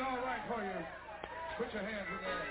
all right for you? Put your hands in there.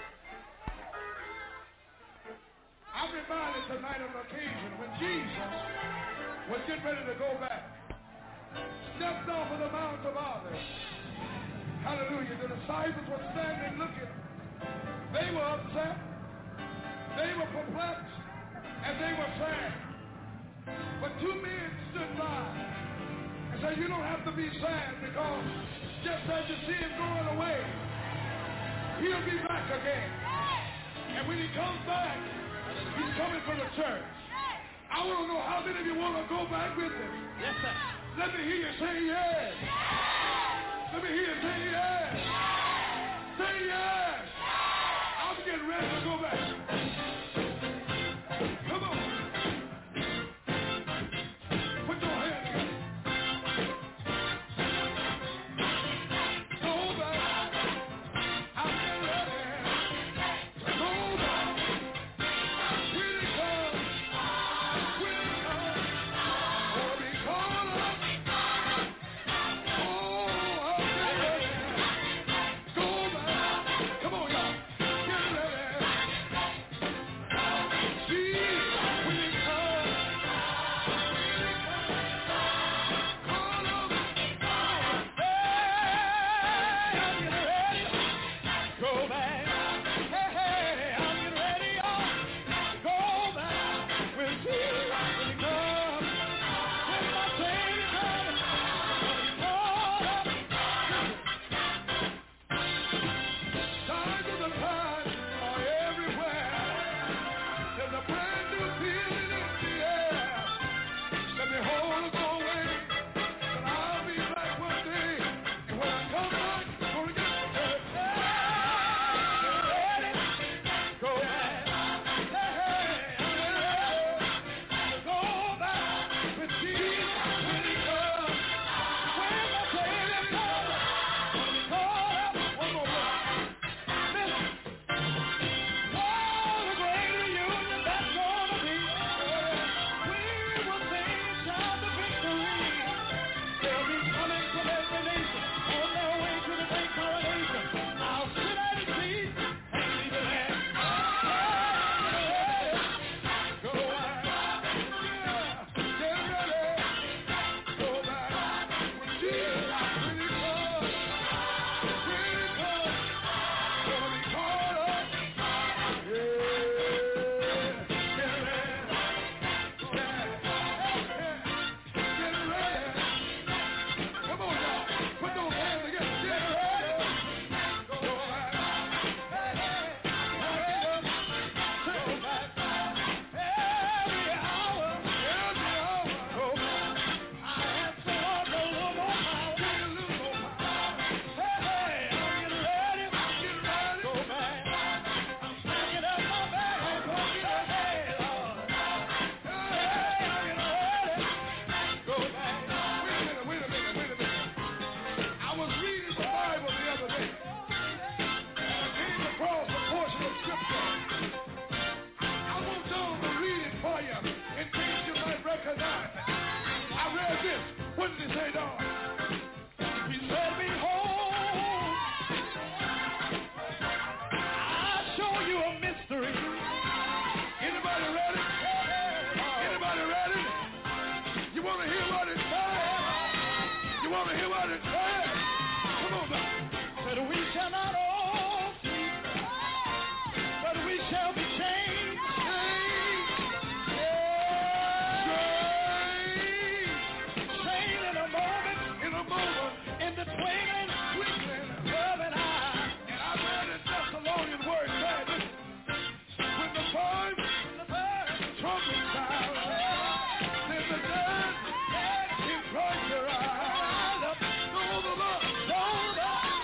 I'm reminded tonight of an occasion when Jesus was getting ready to go back. Stepped off of the Mount of Olives. Hallelujah. The disciples were standing looking. They were upset. They were perplexed. And they were sad. But two men stood by and said, you don't have to be sad, because just as you see him going away, he'll be back again. And when he comes back, he's coming for the church. I want to know how many of you want to go back with him. Yes, sir. Let me hear you say yes. Let me hear you say yes. Say yes. I'm getting ready to go back. Come on. Put your hands together. Go back. I'm getting ready to go back. When it comes. When it comes. Or be called up. Oh, I'm getting ready. Go back. Come on, y'all. Get ready. See, when it comes. Call up. Hey, I'm getting ready. Go back. Hey, hey, I'm getting ready. Go back. We'll see when it comes. When my Savior comes. Call up. Signs of the times are everywhere. There's a brand new feeling in the air. Let me hold us away. But I'll be back one day. And when I come back, I'm gonna get the church. Ready? Go back. Hey, hey, I'm ready to go back with Jesus when he comes. When my Savior comes. Call up. One more verse. Listen. Oh, the great reunion that's gonna be. We will sing and shout the victory. They'll be coming from every nation on their way to the great coronation. I'll sit at his feet and see the land. Go back. Get ready. Go back. Jesus, when he comes. When he comes. Gonna be caught up. Come on, y'all. Put those hands together. Get ready. Go back. Go back. Every hour. Go back. I have to walk a little more power. Take a little more power. Hey, I'm getting ready. Go back. Get up my back. Hey, Lord. Hey, I'm getting ready. Go back. Wait a minute. I was reading the Bible the other day. And I came across a portion of scripture. I want y'all to read it for you in case you might recognize it. I read this. What did it say, dog? He said, behold, I'll show you a mystery. Anybody ready? Anybody ready? You want to hear what it says? You want to hear what it says? Come on, man. Said we shall not all sleep, but we shall be changed. Changed in a moment. In the twinkling of an eye. And I read in Thessalonian word said, when the time trumpet sound, then the dead in Christ shall rise up. Go the Lord.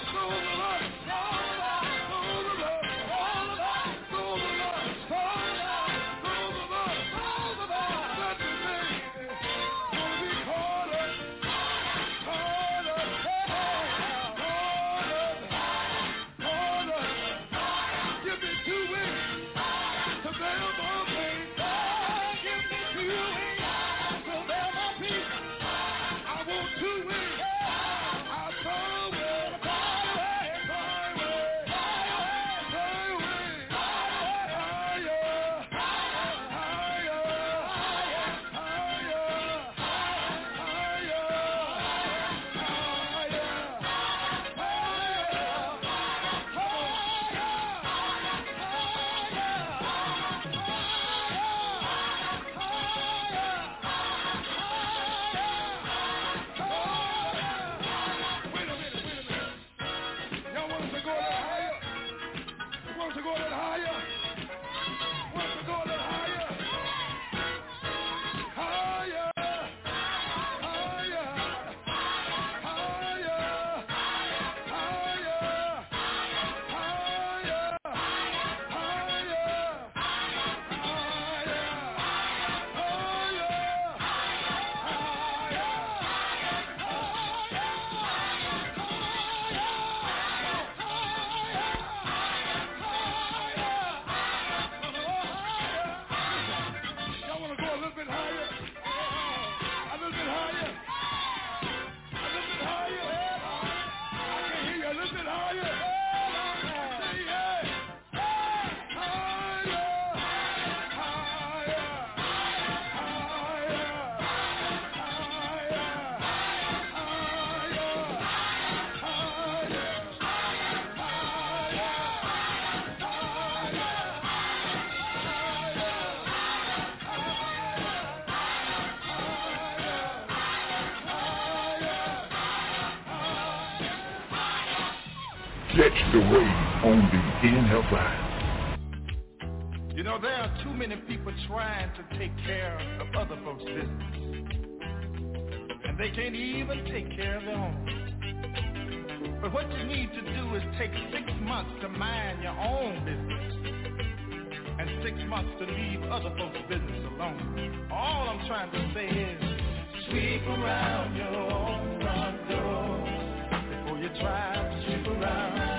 Catch the wave on the NFI. You know, there are too many people trying to take care of other folks' business, and they can't even take care of their own. But what you need to do is take 6 months to mind your own business and 6 months to leave other folks' business alone. All I'm trying to say is sweep around your own front door before you try to sweep around mine.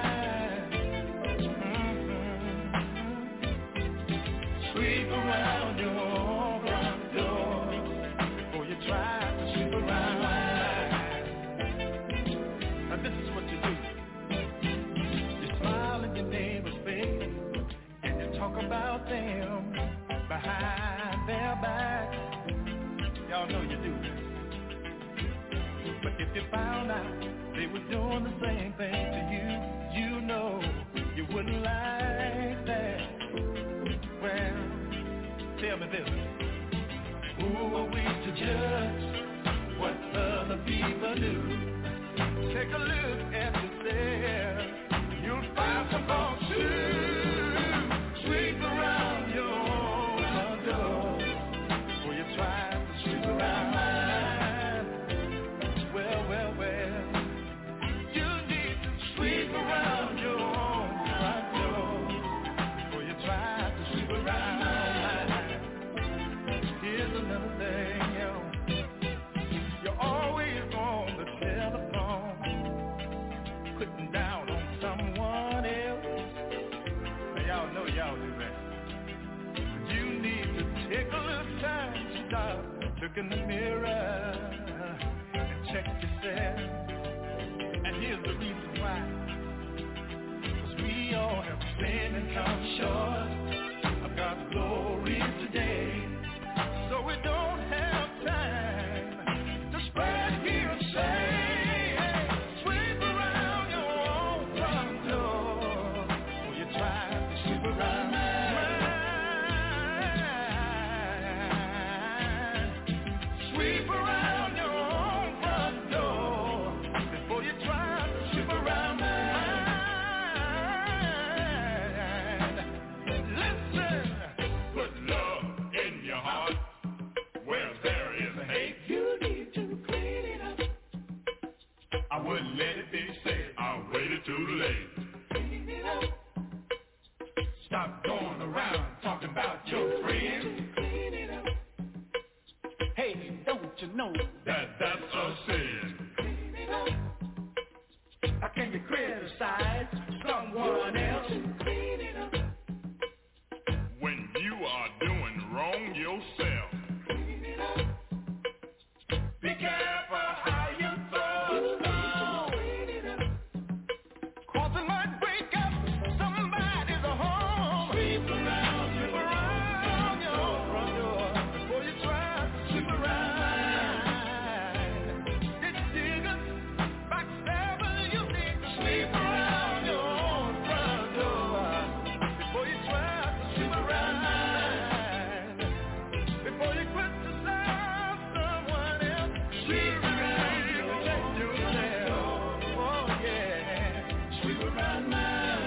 Sweep around your own front door before you try to sweep around mine. Now this is what you do. You smile in your neighbor's face and you talk about them behind their back. Y'all know you do this. But if you found out they were doing the same thing to you, you know you wouldn't like that. Well, tell me this. Who are we to judge what other people do? Take a look at yourself. You'll find some folks too. Sweep around your own door before you try to sweep around mine. Well. You need to sweep around your own front door before you try to sweep around mine. Here's another thing, yo. You're always on the telephone, putting down on someone else. Now y'all know y'all do that. You need to take a little time to stop, look in the mirror, and check yourself. And here's the reason why. 'Cause we all have sinned and come short of God's glory today. So we don't have time to spread hearsay. Sweep around your own front door before you try to sweep around mine. Sweep around your own front door before you try to sweep around mine. Listen, put love in your heart. Where there is hate, you need to clean it up. I wouldn't let it be said I waited too late. Clean it up. Stop going around talking about your friends. Clean it up. Hey, don't you know that that's a sin? Clean it up. How can you criticize someone else? Clean it up. When you are doing wrong yourself. Be careful how you throw stones. Cause it might break up somebody's home. Sweep around your front door before you try to sweep around mine. Ditch diggers, backstabbers, you need to sweep around your own front door before you try to sweep around mine. Before you criticize someone else. Sweep around yourself. Oh yeah, sweep around mine.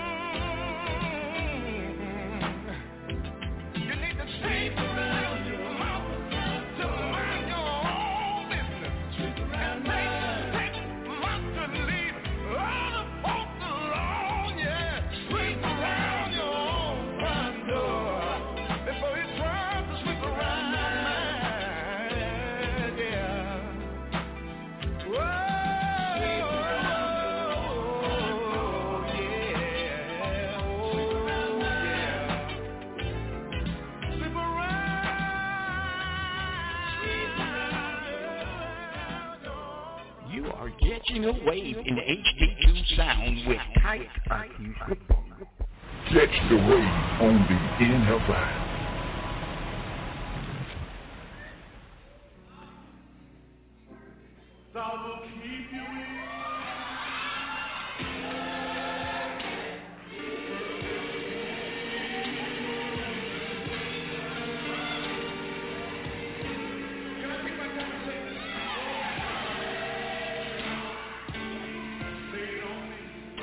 You need to sweep around your mouth to mind your own business. Sweep around mine. Take months to leave other folks alone. Yeah, sweep around your own front door before you try to sweep around mine. Yeah. Whoa, yeah. Sweep around. You are catching a wave in HD2 sound with tight acoustic. Catch the wave on the NFI. God will keep you in. Can I take my time to say this? Say it on me.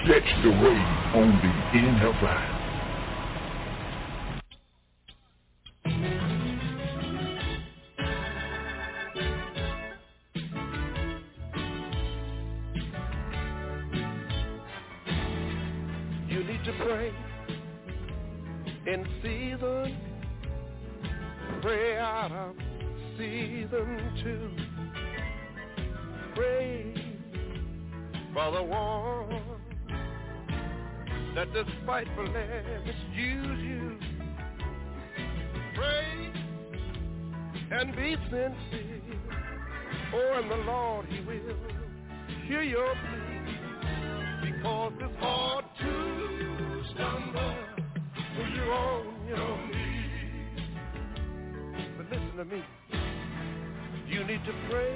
Catch the wave only in Havana. You need to pray in season, pray out of season too. Pray for the one that despitefully misuse you. Pray and be sincere. Oh, and the Lord, He will hear your plea, because it's hard to stumble when you're on your knees. But listen to me. You need to pray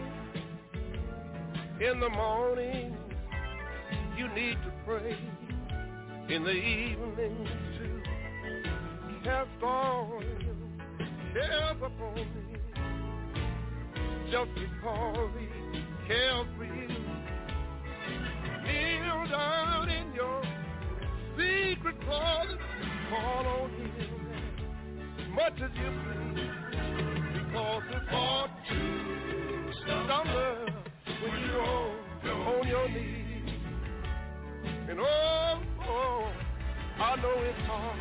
in the morning. You need to pray in the evening too. Cast all your cares upon me, just because He cares for you. Kneel down in your secret closet, call on Him as much as you please, because it's hard to stumble when you're on your knees. And oh, I know it's hard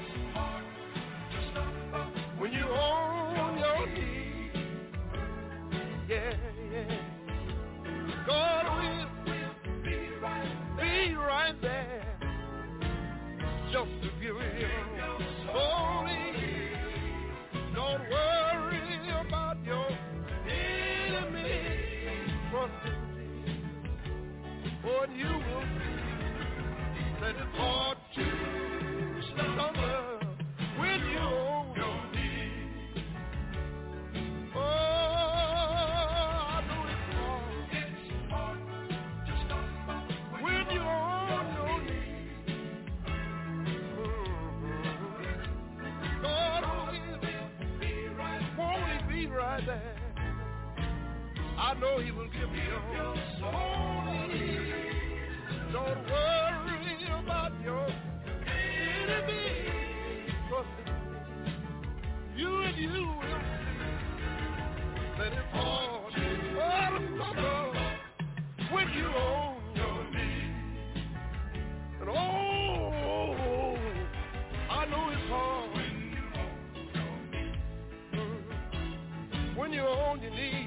when you're on your knees. Yeah. God will be right there, just to give you soul. Don't worry about your enemy. Trust in Jesus, for you will see that it's hard to stumble when you're on your knees. Oh, I know it's hard to stumble when you're on your knees. God won't He be right there? I know He will give you your soul. Don't worry about your enemy. Trust in you, and you will see that it's hard to stumble when you're on your knees. And oh, I know it's hard when you're on your knees.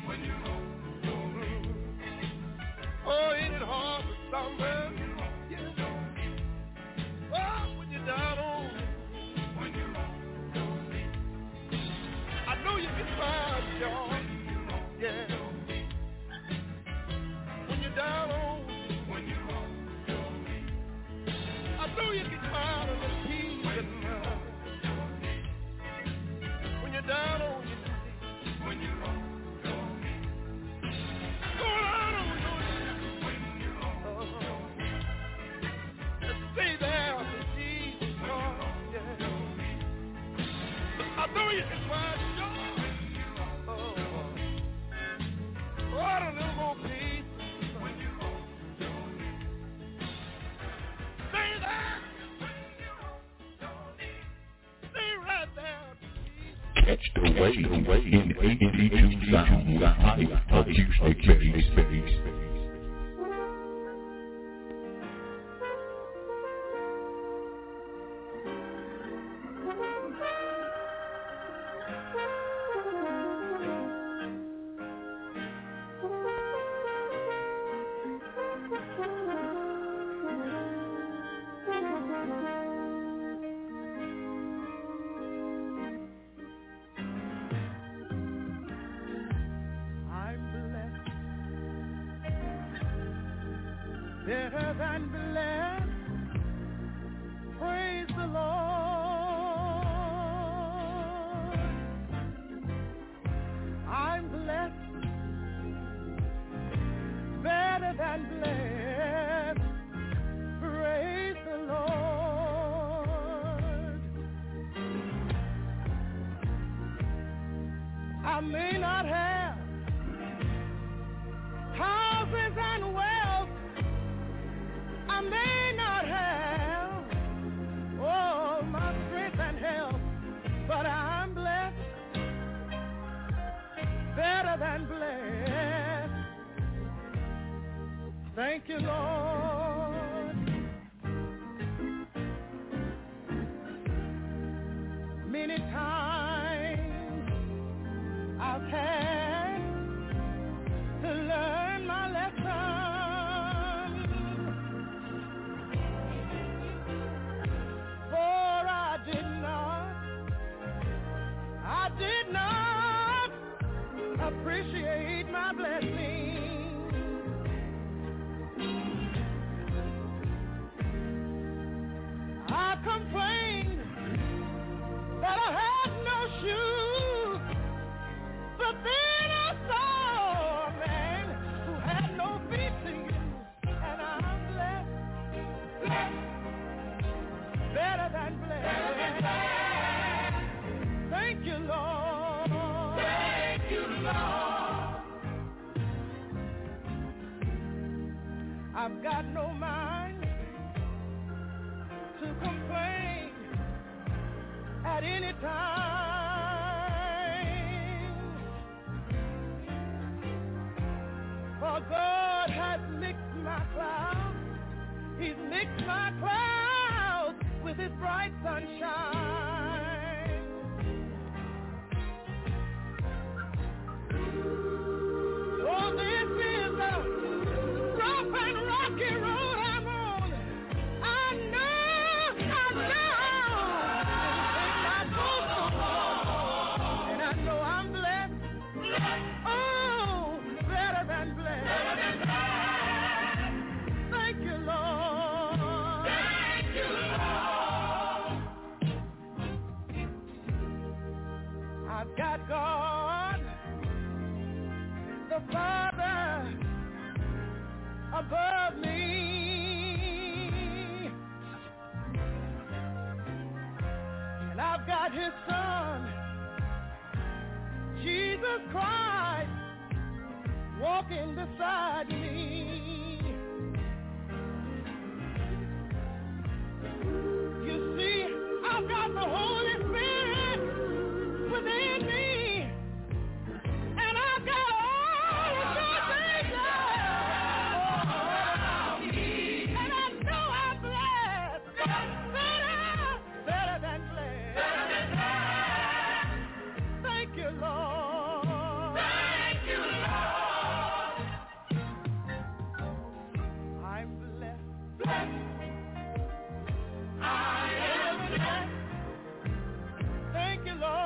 Oh, ain't it hard to stumble? Yeah. Oh, when you're down on, I know you can find joy. Yeah. When you're down on, I know you can find a little peace and when you're down on your knees. When you're on your knees. Go down on your stay there with Jesus, Lord, yeah. I know you can find joy. Oh, what a little more peace. Stay there. Stay right there. Catch the wave in 82 sound with Hype Acoustic Bass. Better than blessed, praise the Lord. I'm blessed, better than blessed, praise the Lord. I may not have houses and wealth, I may not Thank you, Lord. Many times I've had to learn my lesson, for I did not appreciate my blessing. I complained that I had no shoes, but then I saw a man who had no feet to use, and I'm blessed, better than blessed. Thank you, Lord. Thank you, Lord. I've got no mind to complain at any time, for God has mixed my clouds. He's mixed my clouds with his bright sunshine. Oh, this is a rough and rocky road I'm on. I know. And I know I'm blessed. Oh, better than blessed. Thank you, Lord. Thank you, Lord. I've got God, the Father, above me. And I've got his Son, Jesus Christ, walking beside me. You see, I've got the Holy Spirit within me, and I've got all the good things around me, and I know I'm blessed, better than blessed. Thank you, Lord. Thank you, Lord. I'm blessed. I am blessed. Thank you, Lord.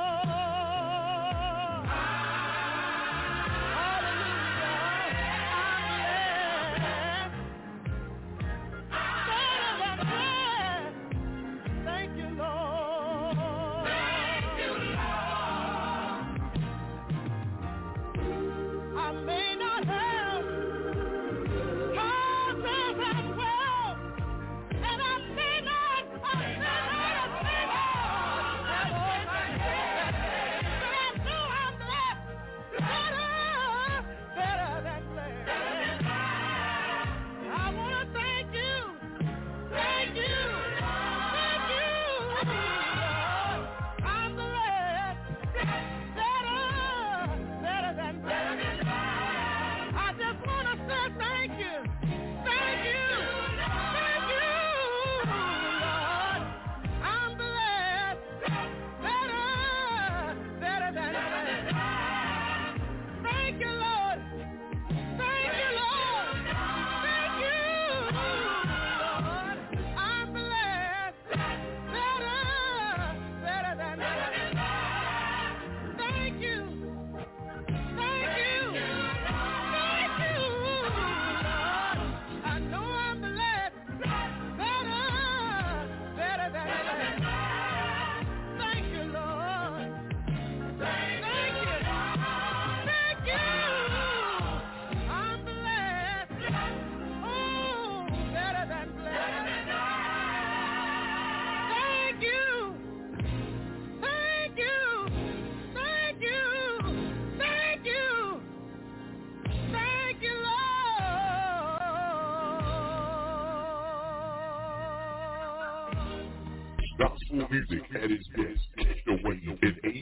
Gospel music at its best, the way in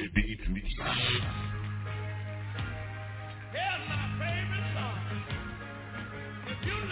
AV2 sound. Here's my favorite song. If you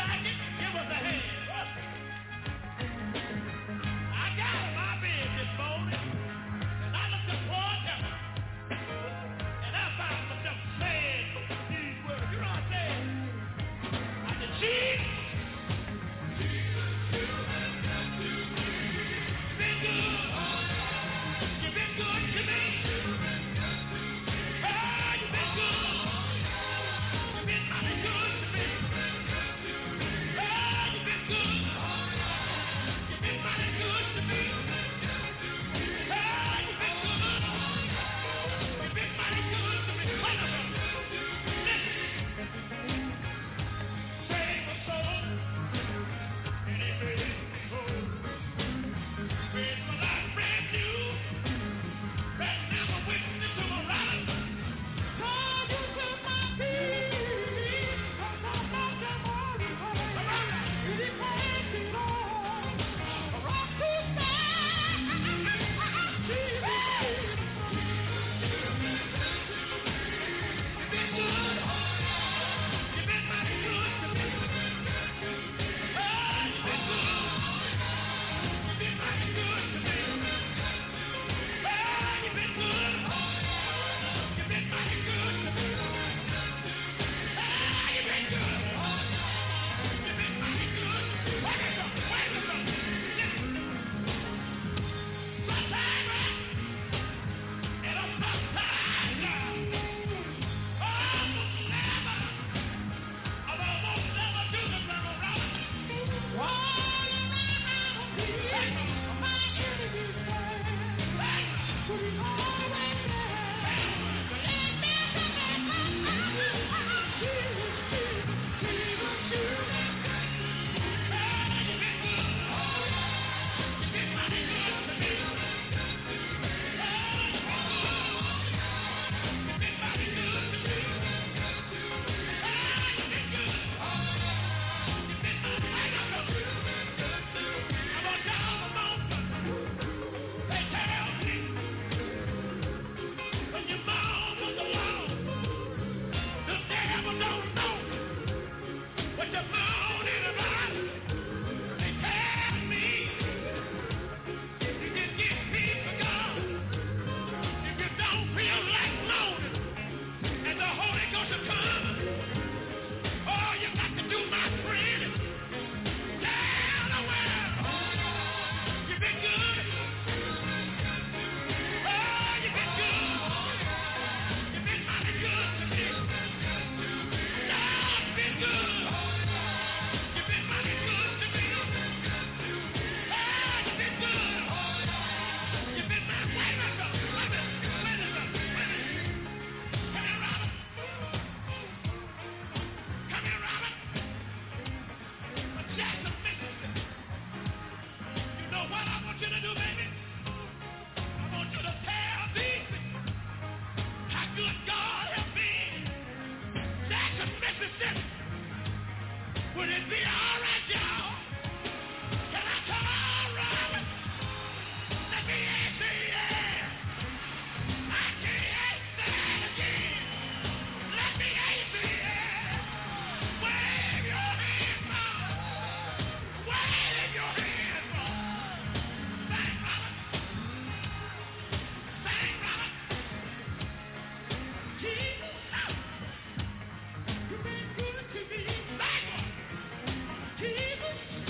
Jesus.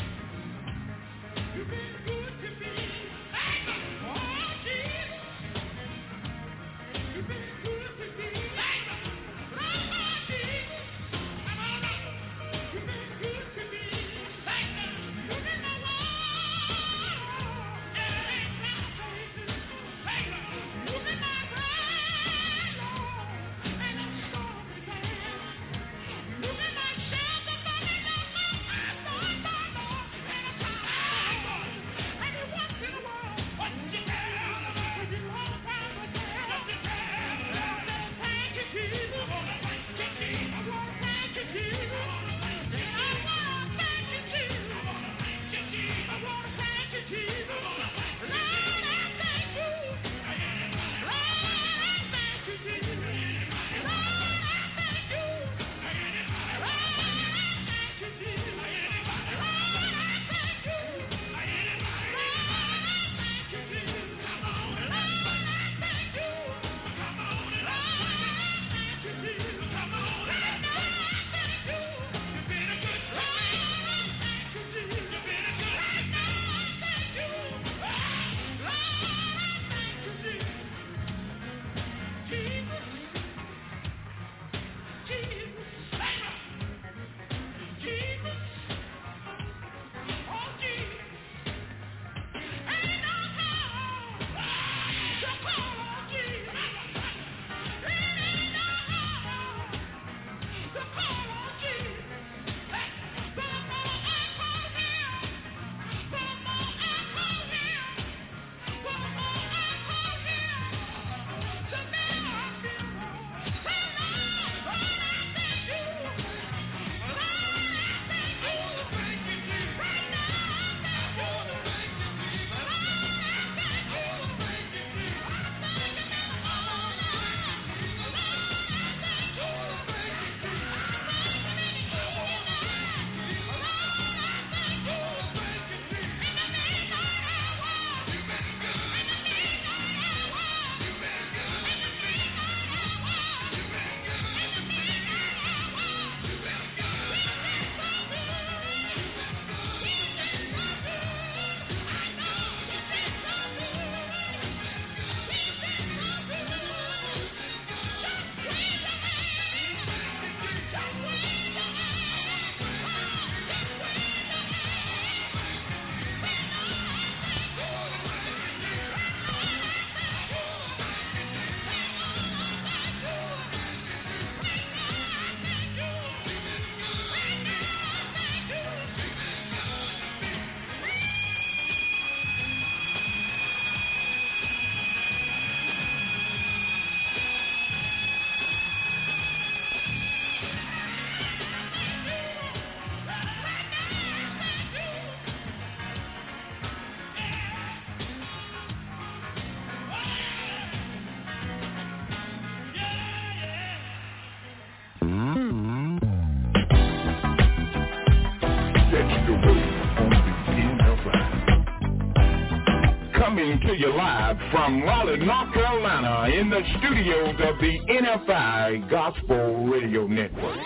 Coming to you live from Raleigh, North Carolina, in the studios of the NFI Gospel Radio Network.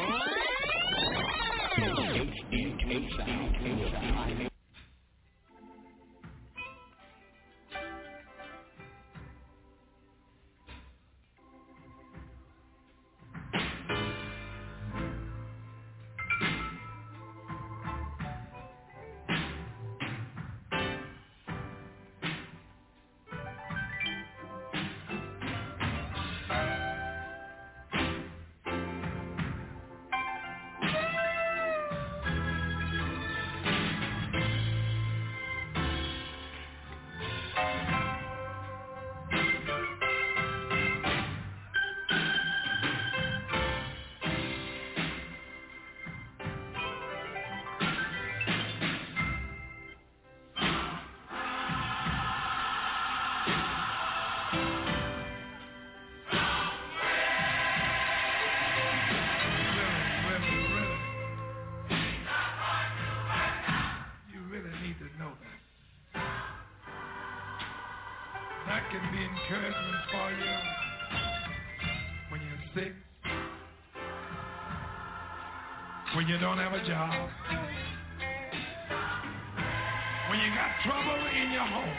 When you don't have a job, when you got trouble in your home,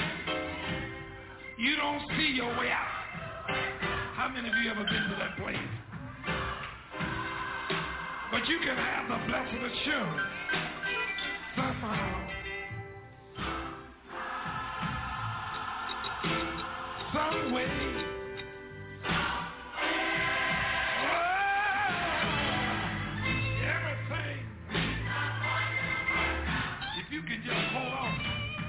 you don't see your way out. How many of you ever been to that place? But you can have the blessed assurance somehow, some way. You can just hold on.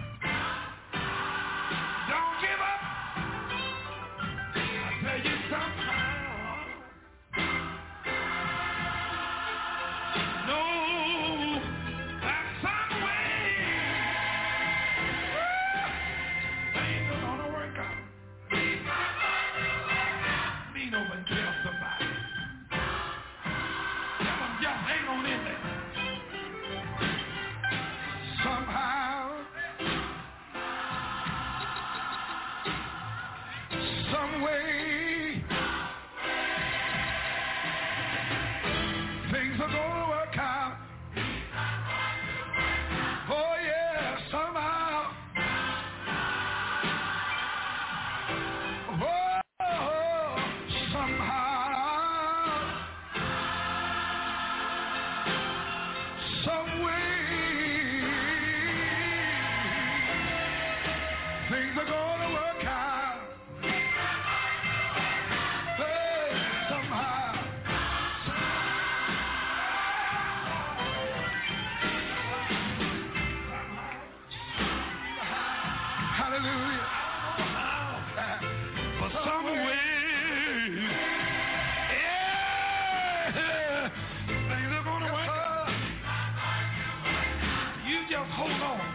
Don't give up. I tell you somehow. No, that's some way. Things are gonna work out. Lean over and tell somebody. Tell them just hang on in there. Somehow, some way, things are gonna work out. Oh yeah, somehow. Oh, somehow, some way. Things are gonna work out. Hey, somehow. Hallelujah. But some way, yeah, things are gonna work out. You just hold on.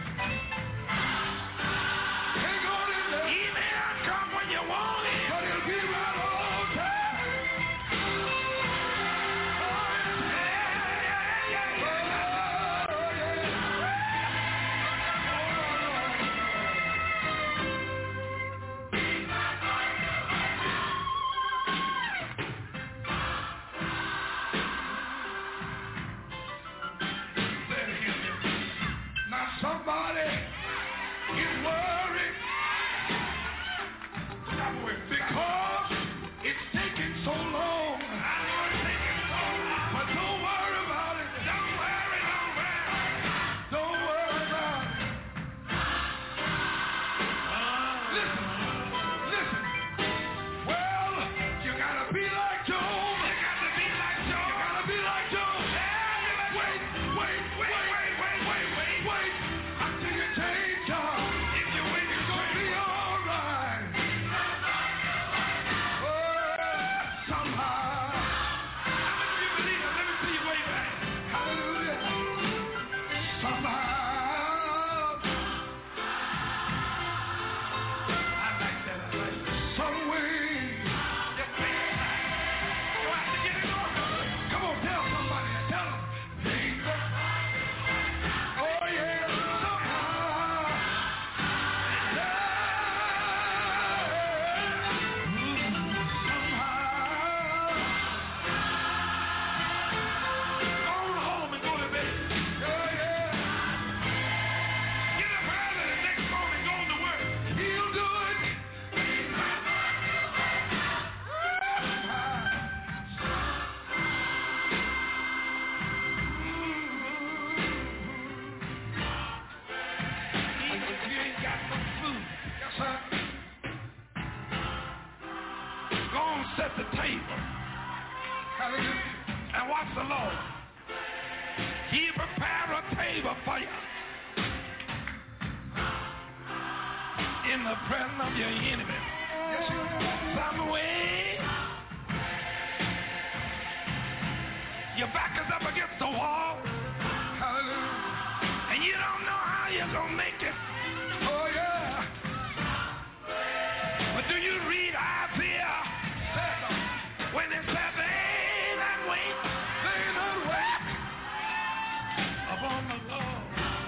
Somebody is worried because it's taking so long. But don't worry about it. Don't worry about it. Listen. Well, you gotta be like Job. You gotta be like Job. Wait. Until you change, if you wait. the table. Hallelujah. And watch the Lord. He prepare a table for you in the presence of your enemy. Some way your back is up against the wall. Hallelujah. And you don't know how you're going to make it. Oh, yeah. But do you read Isaiah when it says, they that wait upon the Lord,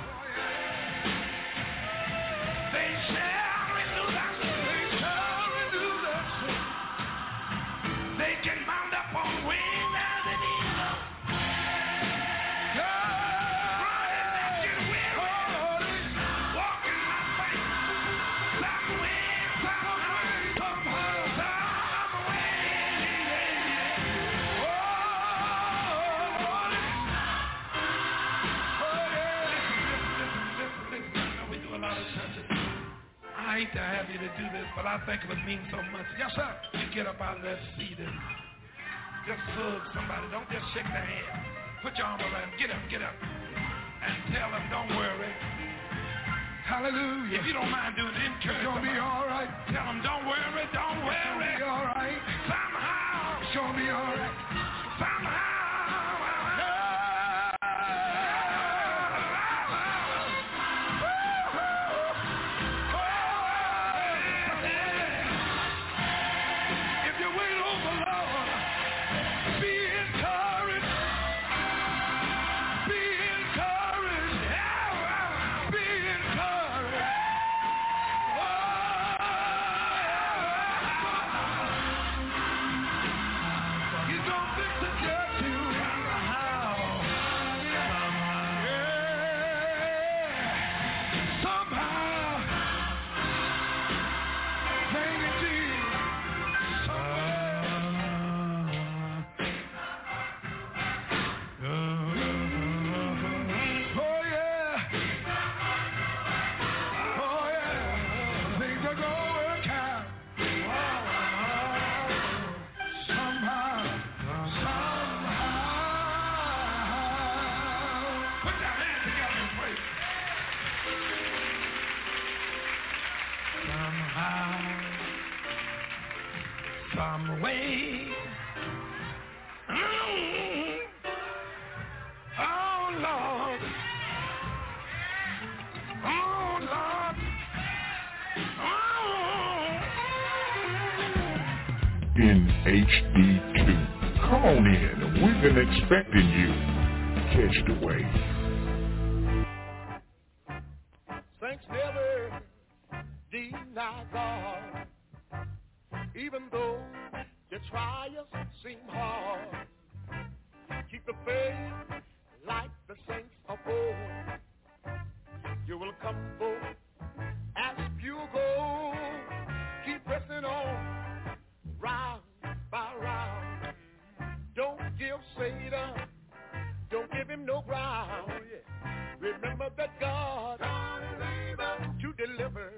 they shall renew their strength. They can mount up on wings as an eagle. Run and not get weary. Walk in my faith. Some way, somehow. I hate to have you to do this, but I think it would mean so much. Yes, sir. You get up out of that seat and just hug somebody. Don't just shake their hand. Put your arm around them. Get up. And tell them, don't worry. Hallelujah. If you don't mind doing it, encourage them. It's going to be all right. Tell them, don't worry. It's going to be all right. Somehow. It's going to be all right. Somehow. Some way. Oh, Lord. Oh, Lord. Oh. In HD2. Come on in. We've been expecting you. Catch the wave. Saints never deny God. Even though your trials seem hard, keep the faith like the saints of old. You will come forth as pure gold. Keep pressing on, round by round. Don't give Satan, don't give him no ground. Remember that God is able to deliver.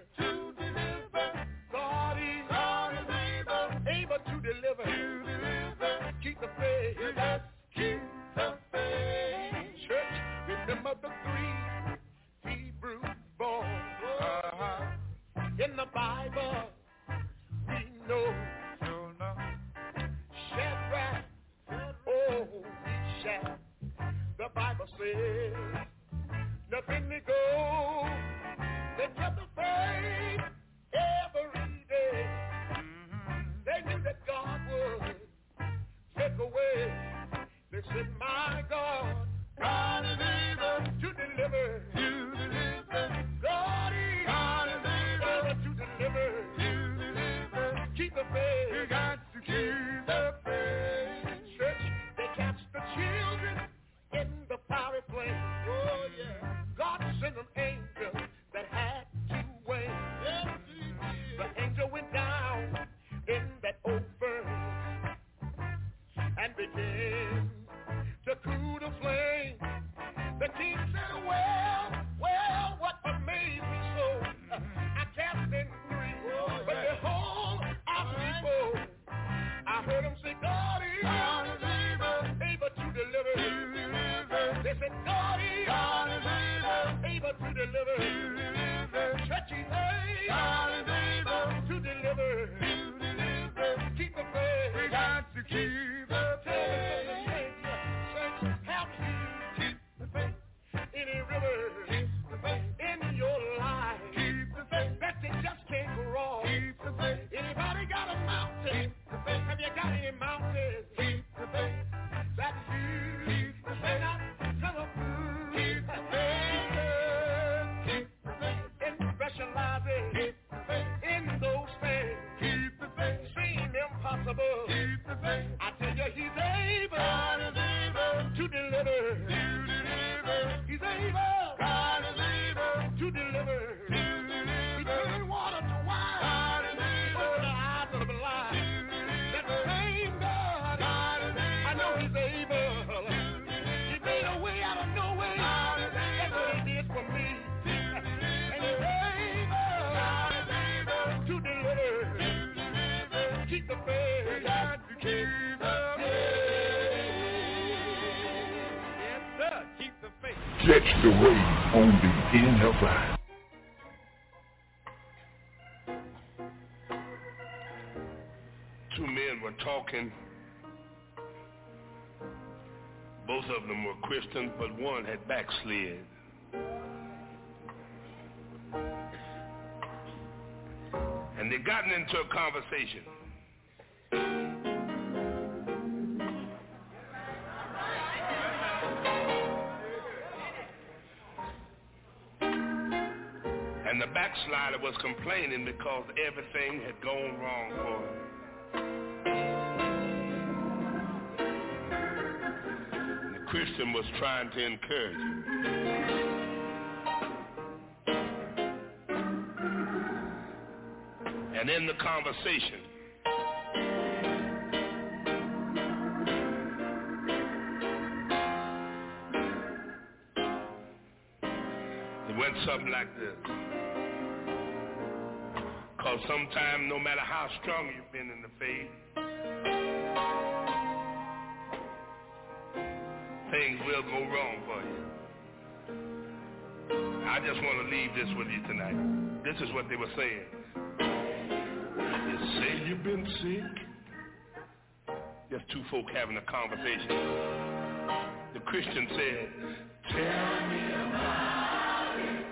God is able to deliver. Keep the faith. Yes, keep the faith. Church, remember the 3 Hebrew boys in the Bible. We know Shadrach, Meshach. The Bible says Abednego, they kept the faith every day. They knew that God would take away. They said, my God, God is able to deliver. God is able to deliver. Keep the faith. You got to keep the faith. Church, they cast the children in the fiery flame. Oh, yeah. God sent an angel able to deliver. Church, he's able to deliver. Keep the faith. We got to keep the faith. Help you keep the faith. Any river in your life. Keep the faith. That it just can't go wrong. Keep the faith. Anybody got a mountain? Have you got any mountains? Keep the faith. That you cannot tell them. Keep the faith. Keep the faith. In specializing in those things. Keep the faith. Seem impossible. Keep the faith. I tell you, he's able. God is able to deliver. He's able. God is able to deliver. He turned water to wine. God is able. Open the eyes of the blind. That same God. God is able. I know he's able. He made a way out of no way. God is able. That's what he did for me. And he's able. God is able to deliver. Keep the faith. We got to keep the faith. Yes, sir. Keep the faith. Catch the wave on the NFI. Two men were talking. Both of them were Christians, but one had backslid. And they gotten into a conversation. And the backslider was complaining because everything had gone wrong for him. The Christian was trying to encourage him. And in the conversation, it went something like this. Because sometimes, no matter how strong you've been in the faith, things will go wrong for you. I just want to leave this with you tonight. This is what they were saying. You say you've been sick. Just two folk having a conversation. The Christian said, tell me about it.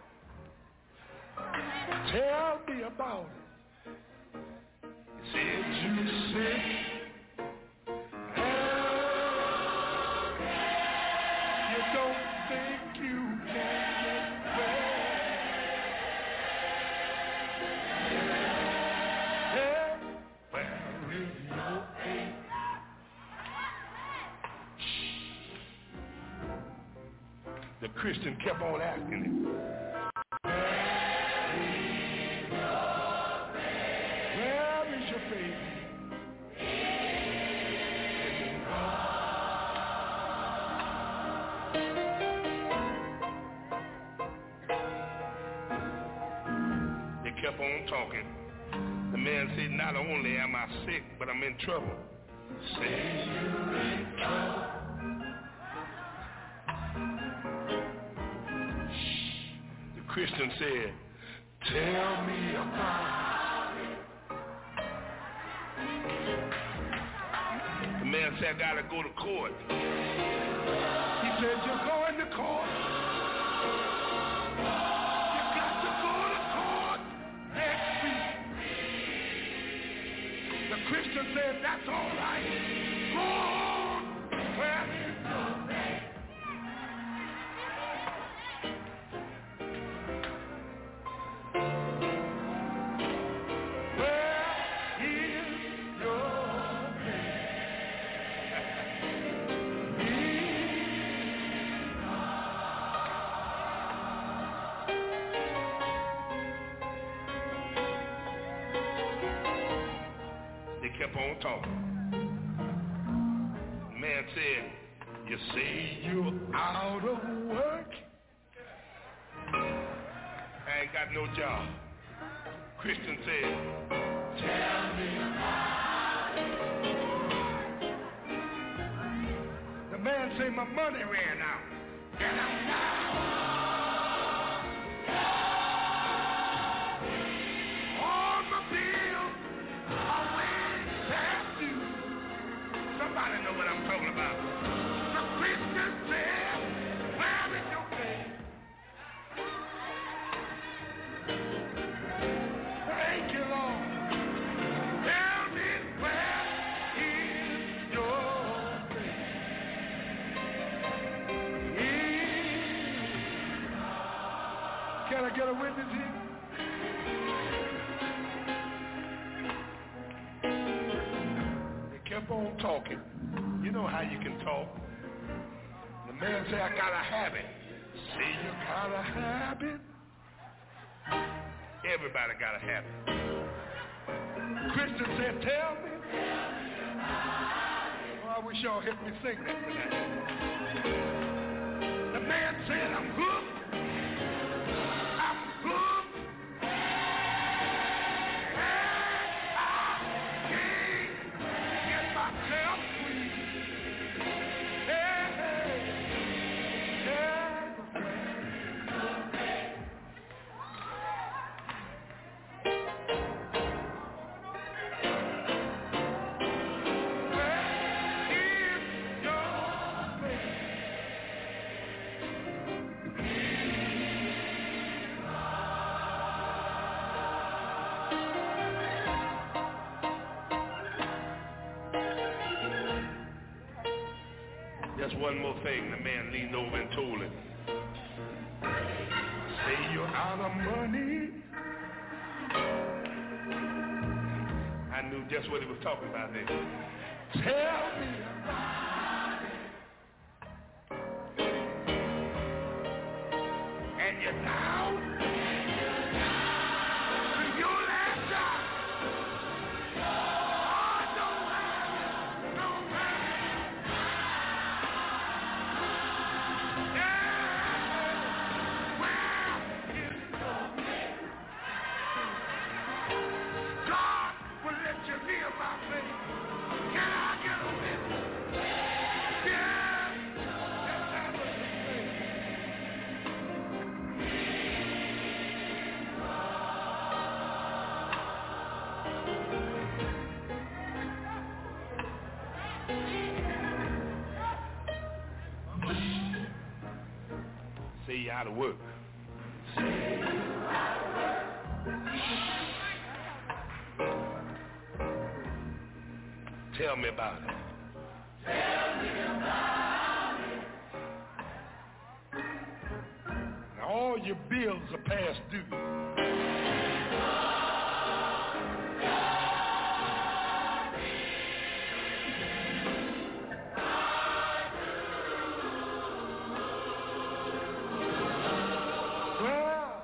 Tell me about it. He said, you sick. You don't think you can get better. Where is your faith? The Christian kept on asking him. Kept on talking. The man said, not only am I sick, but I'm in trouble. Say you're in trouble. The Christian said, tell me about it. The man said, I gotta go to court. He said, you're going to court? Christian said, that's all right. Go on. Where is your faith? Where is your kept on talking. The man said, you say you're out of work? I ain't got no job. Christian said, tell me about it. The man said, my money ran out. And I'm down. Can I get a witness here? They kept on talking. You know how you can talk. The man said, I got a habit. Say you got a habit. Everybody got a habit. Christian said, tell me. Oh, I wish y'all helped me sing that tonight. The man said, I'm hooked. I'm hooked. And I can't get myself free. Hey, hey, hey. Just one more thing. The man leaned over and told him, Say you're out of money. I knew just what he was talking about there. Tell me about it. And you're down. To your last job. Oh, no man. No man. Yeah. Where is your man? God will let you hear my faith. Can I get a witness? Yeah. Let's have a faith. Say you out of work. Tell me about it. Now all your bills are past due. Well,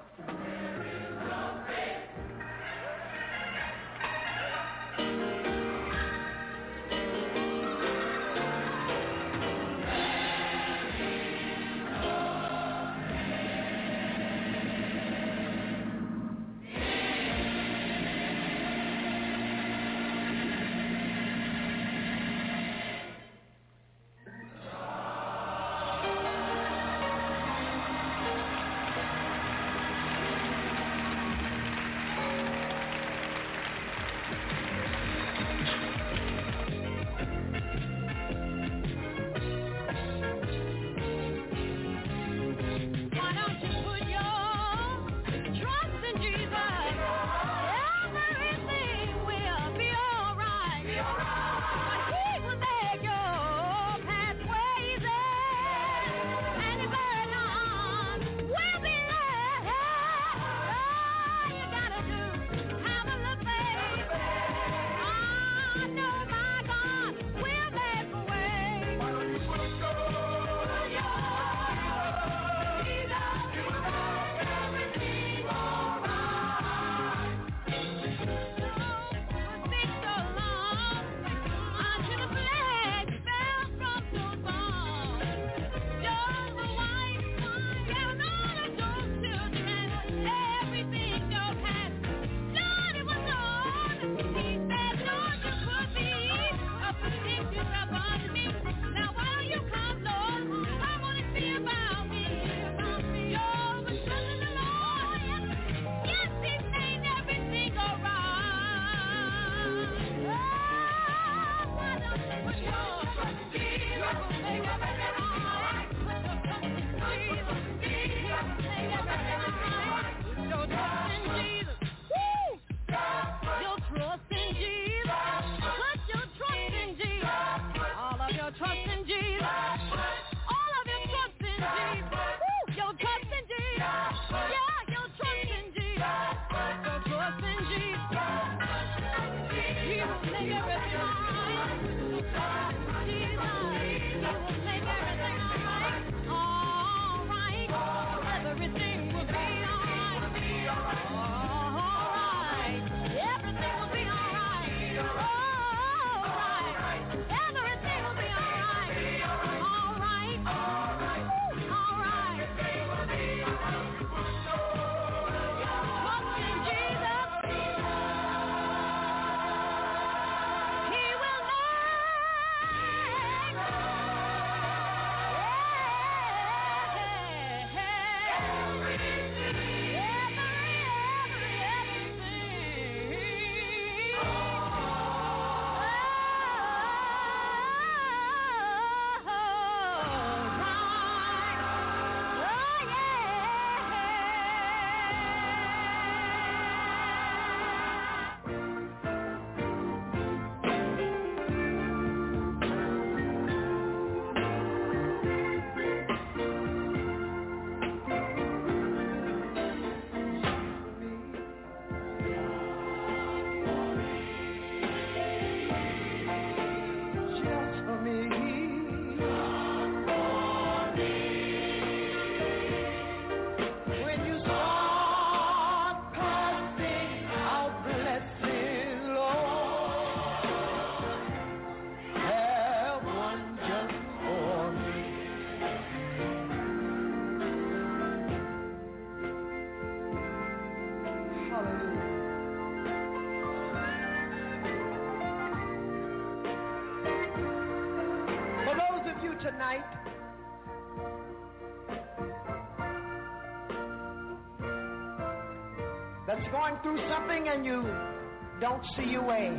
that's going through something and you don't see your way.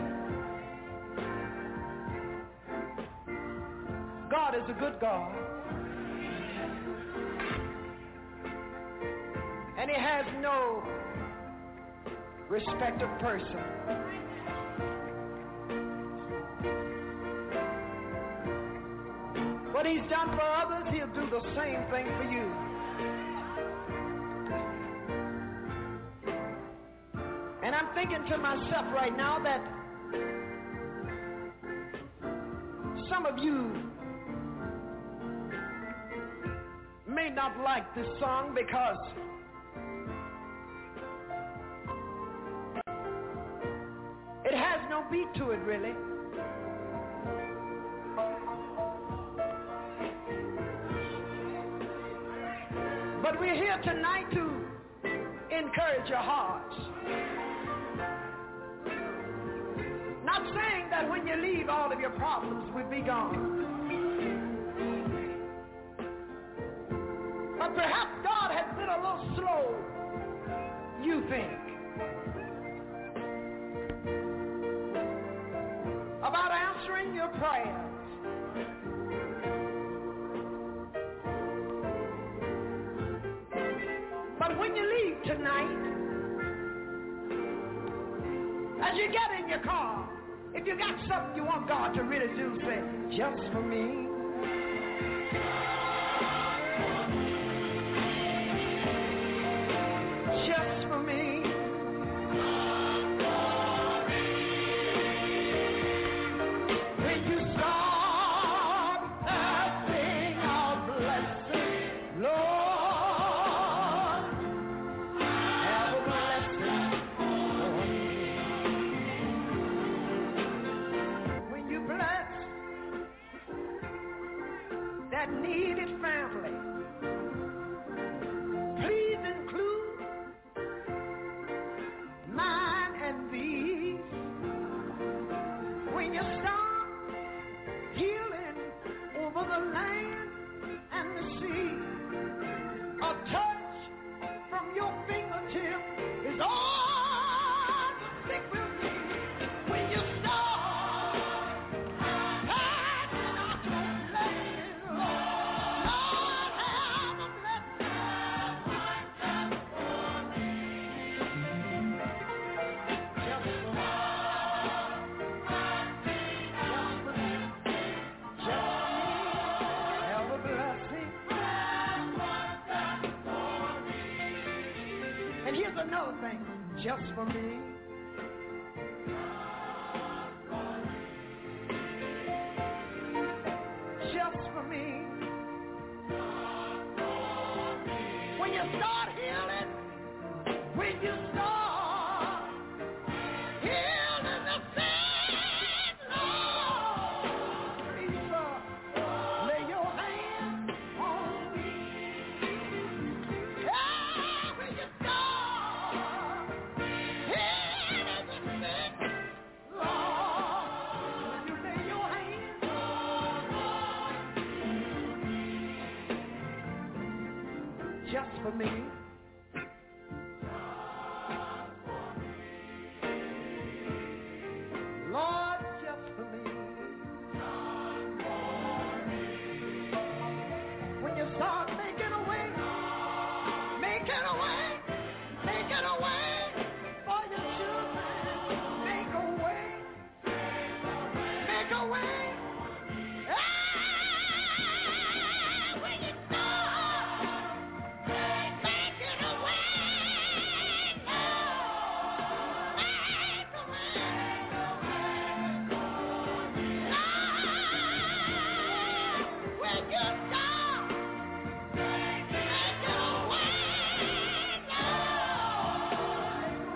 God is a good God. And he has no respect of person. What he's done for others, he'll do the same thing for you. And I'm thinking to myself right now that some of you may not like this song because it has no beat to it, really. But we're here tonight to encourage your hearts. Not saying that when you leave all of your problems will be gone. But perhaps God has been a little slow, you think, about answering your prayers. But when you leave tonight, as you get in your car, if you got something you want God to really do, say, just for me. Just for me. When you start asking our blessing, Lord, have a blessing for me. When you bless that needed family, please include mine and these. When you start healing over the land and the sea, a touch from your fingertip is all the sick will need. When you start passing out your blessings, Lord, have a blessing for me. Just for me. Have a blessing. And here's another thing, just for me. Just for me. When you start healing, when you start healing the sick, Lord, please, lay your hands on me. Yeah, when you start healing the sick, Lord, you lay your hands on me. Just for me. Lord, just for me. When you start making a way, making a way, making a way for your children, make a way, make a way. Ah, when you start making a way, make a way. When you stop, make it away, Lord.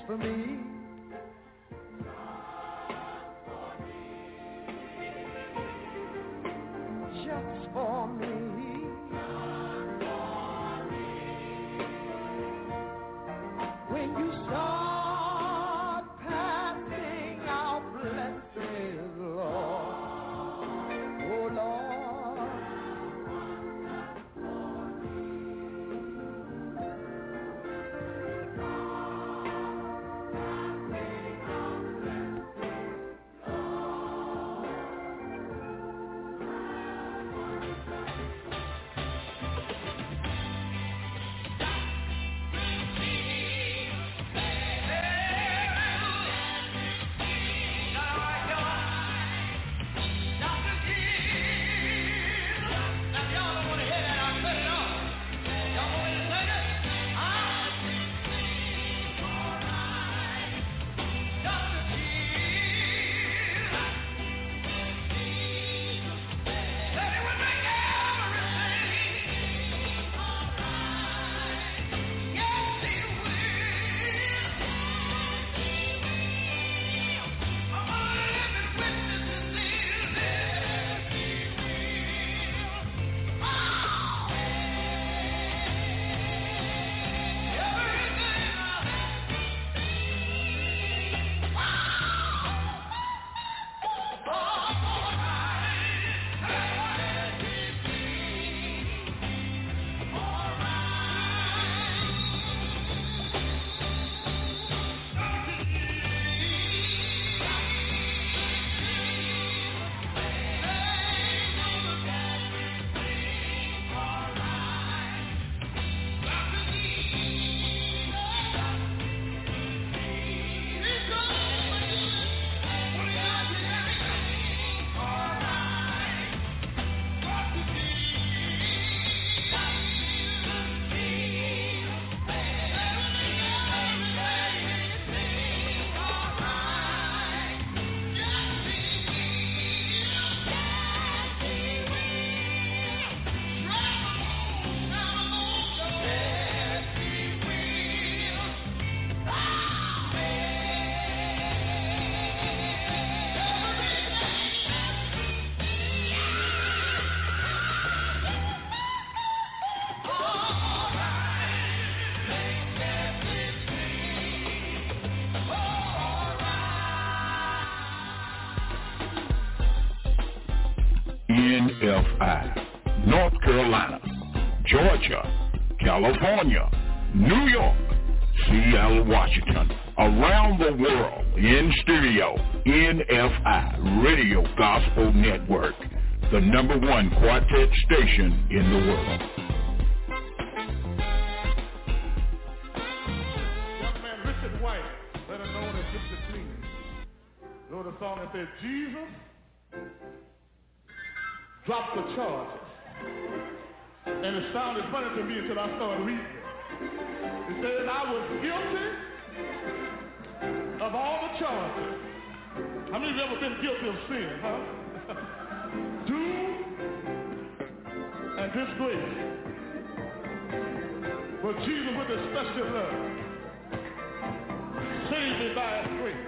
for me. Just for me. When you start passing out blessings, Lord, oh Lord, NFI, North Carolina, Georgia, California, New York, Seattle, Washington, around the world, in studio, NFI, Radio Gospel Network, the #1 quartet station in the world. Young man Richard White, better known as Mr. Clean, wrote a song that says, Jesus dropped the charges. And it sounded funny to me until I started reading it. It says, I was guilty of all the charges. How many of you ever been guilty of sin, huh? Doom and disgrace. But Jesus, with his special love, saved me by his grace.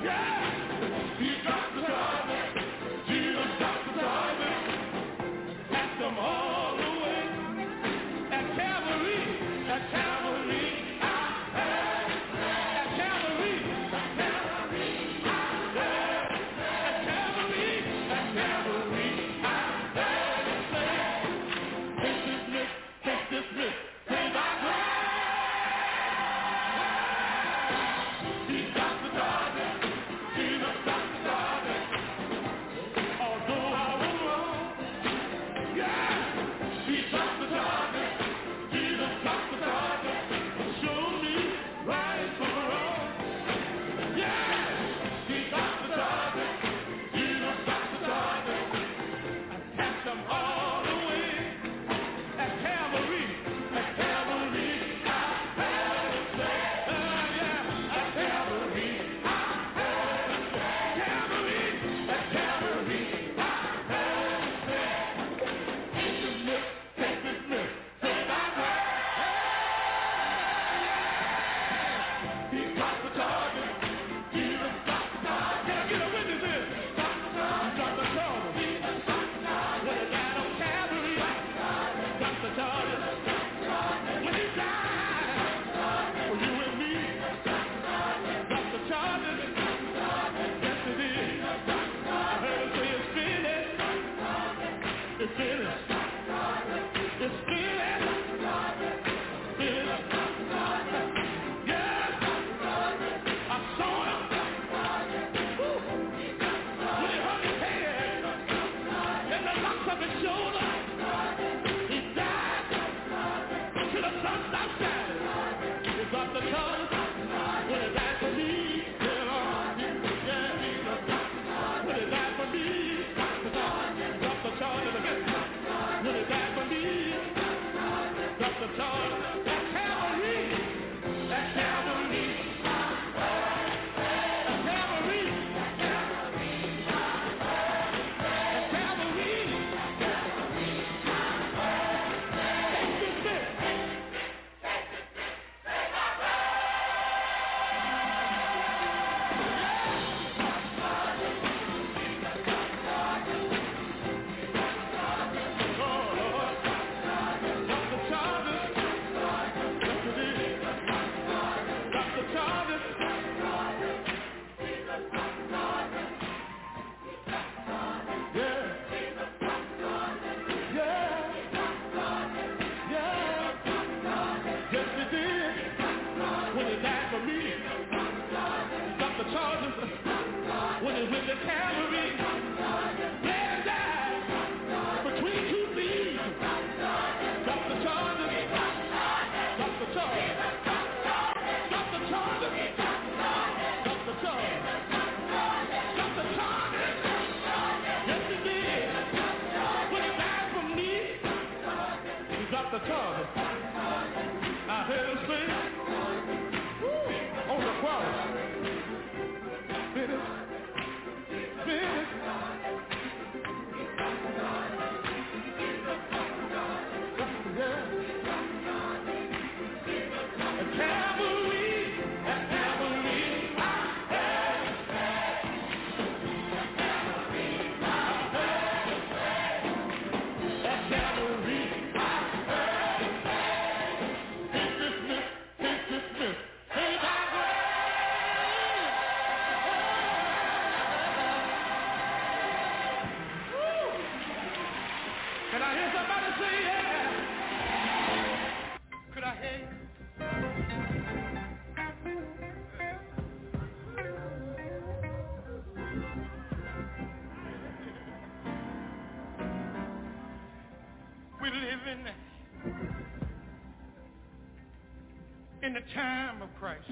In the time of crisis.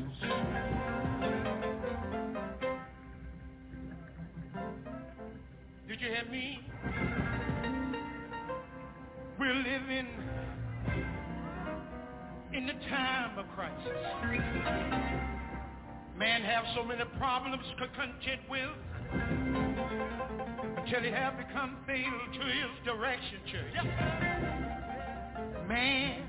Did you hear me? We're living in the time of crisis. Man have so many problems to contend with until he have become fatal to his direction, church. Man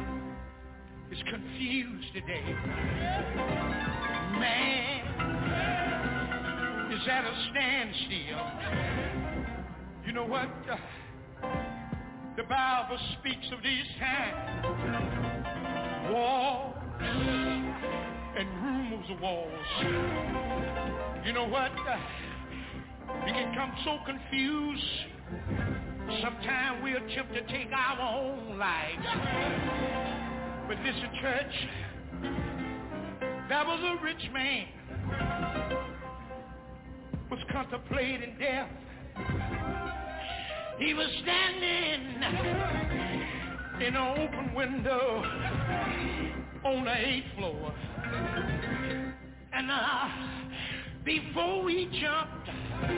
is confused today. Man is at a standstill. You know what? The Bible speaks of these times. Wars and rumors of wars. You know what? We can come so confused. Sometimes we attempt to take our own lives. But listen, church, there was a rich man was contemplating death. He was standing in an open window on the 8th floor. And before he jumped,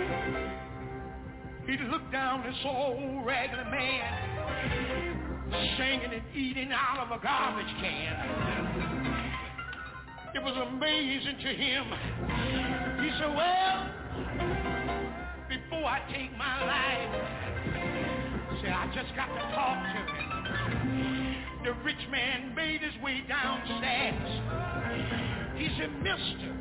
he looked down and saw an old raggedy man singing and eating out of a garbage can. It was amazing to him. He said, well, before I take my life, I just got to talk to him. The rich man made his way downstairs. He said, mister,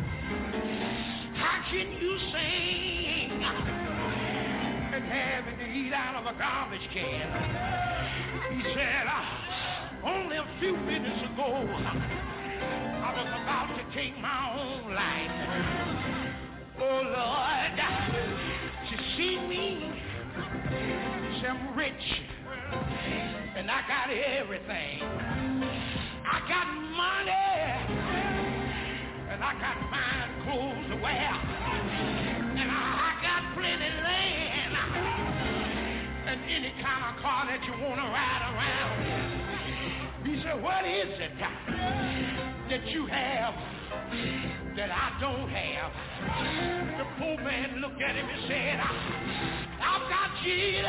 how can you sing and having to eat out of a garbage can? He said, only a few minutes ago, I was about to take my own life. Oh, Lord, you see me? I'm rich, and I got everything. I got money, and I got fine clothes to wear, and I got plenty land, and any kind of car that you want to ride around. He said, what is it that you have that I don't have? The poor man looked at him and said, I've got Jesus.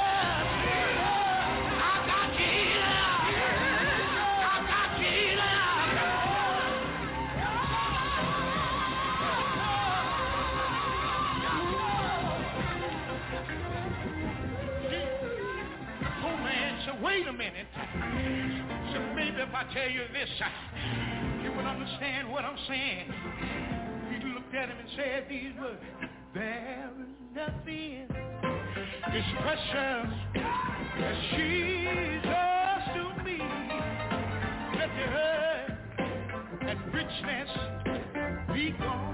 I've got Jesus. I've got Jesus. The poor man said, wait a minute. So maybe if I tell you this, you will understand what I'm saying. He looked at him and said these words, there is nothing as precious as Jesus to me. Let the earth and richness be gone.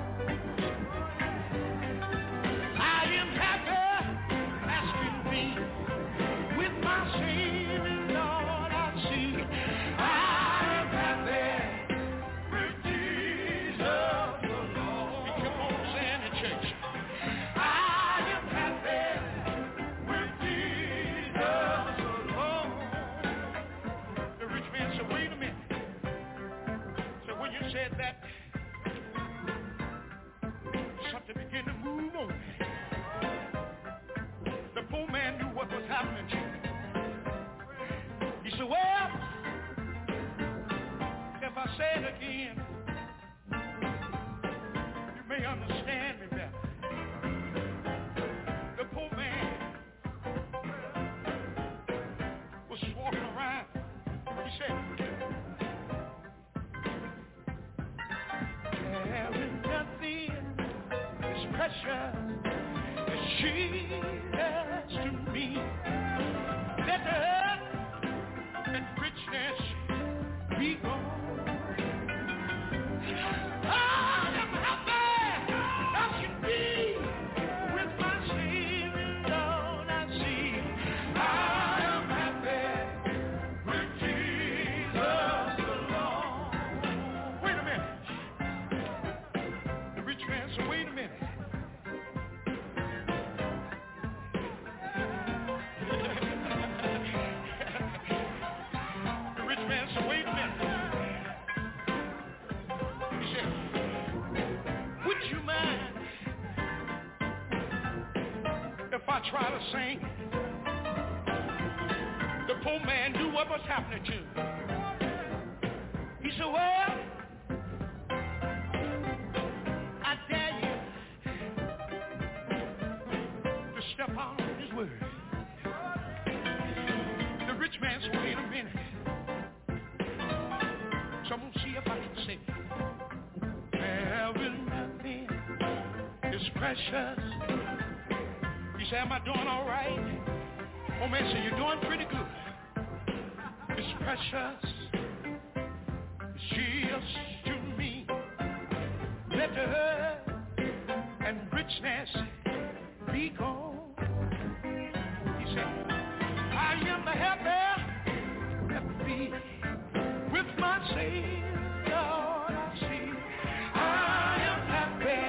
I am happy as can be with my Savior, Lord, I see. I am happy with Jesus the Lord. He kept on saying to church, I am happy with Jesus the Lord. The rich man said, wait a minute. So when you said that, something began to move on. The poor man knew what was happening to him. He said, well, if I say it again, you may understand me better. The poor man was walking around. He said, there is nothing as precious as Jesus to me. Let the earth and richness be gone. I am happy as can be with my Savior, Lord, I see. I am happy with Jesus the Lord. Wait a minute. The rich man said, wait a minute. The rich man said, wait a minute. He said, would you mind if I try to sing? The poor man knew what was happening to him. He said, well, I dare you to step out on his word. The rich man said, wait a minute. So I'm going to see if I can sing. There is nothing as It's precious. You say, am I doing all right? Oh man, so you're doing pretty good. It's precious. She is to me better and richness be gone. He said, I am happy with my Savior. I see I am happy.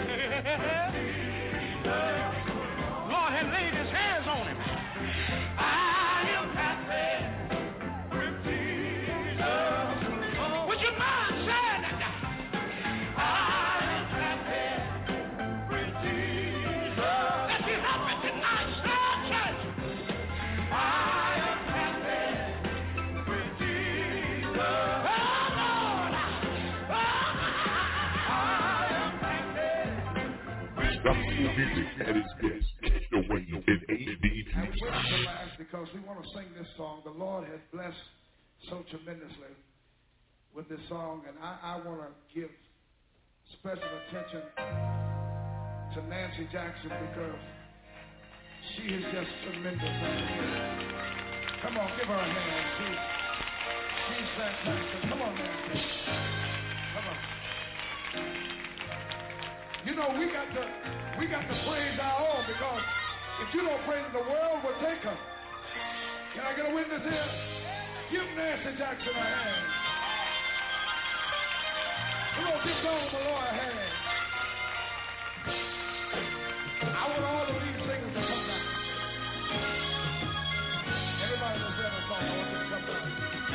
Lord had laid his hands on him. I am happy with Jesus. Would you mind saying that? I am happy with Jesus. Let you happy tonight, church. I am happy with Jesus. Oh, Lord. I am happy with Jesus. That is this. The way it I wait to last because we want to sing this song. The Lord has blessed so tremendously with this song, and I want to give special attention to Nancy Jackson because she is just tremendous. Come on, give her a hand. She's fantastic. Come on, Nancy. Come on. You know, we got to praise our own because if you don't praise the world will take her. Can I get a witness here? Give Nancy Jackson a hand. Come on, give Dawn Malloy a hand. I want all the lead singers to come back. Everybody that's read a song, I want you to come back.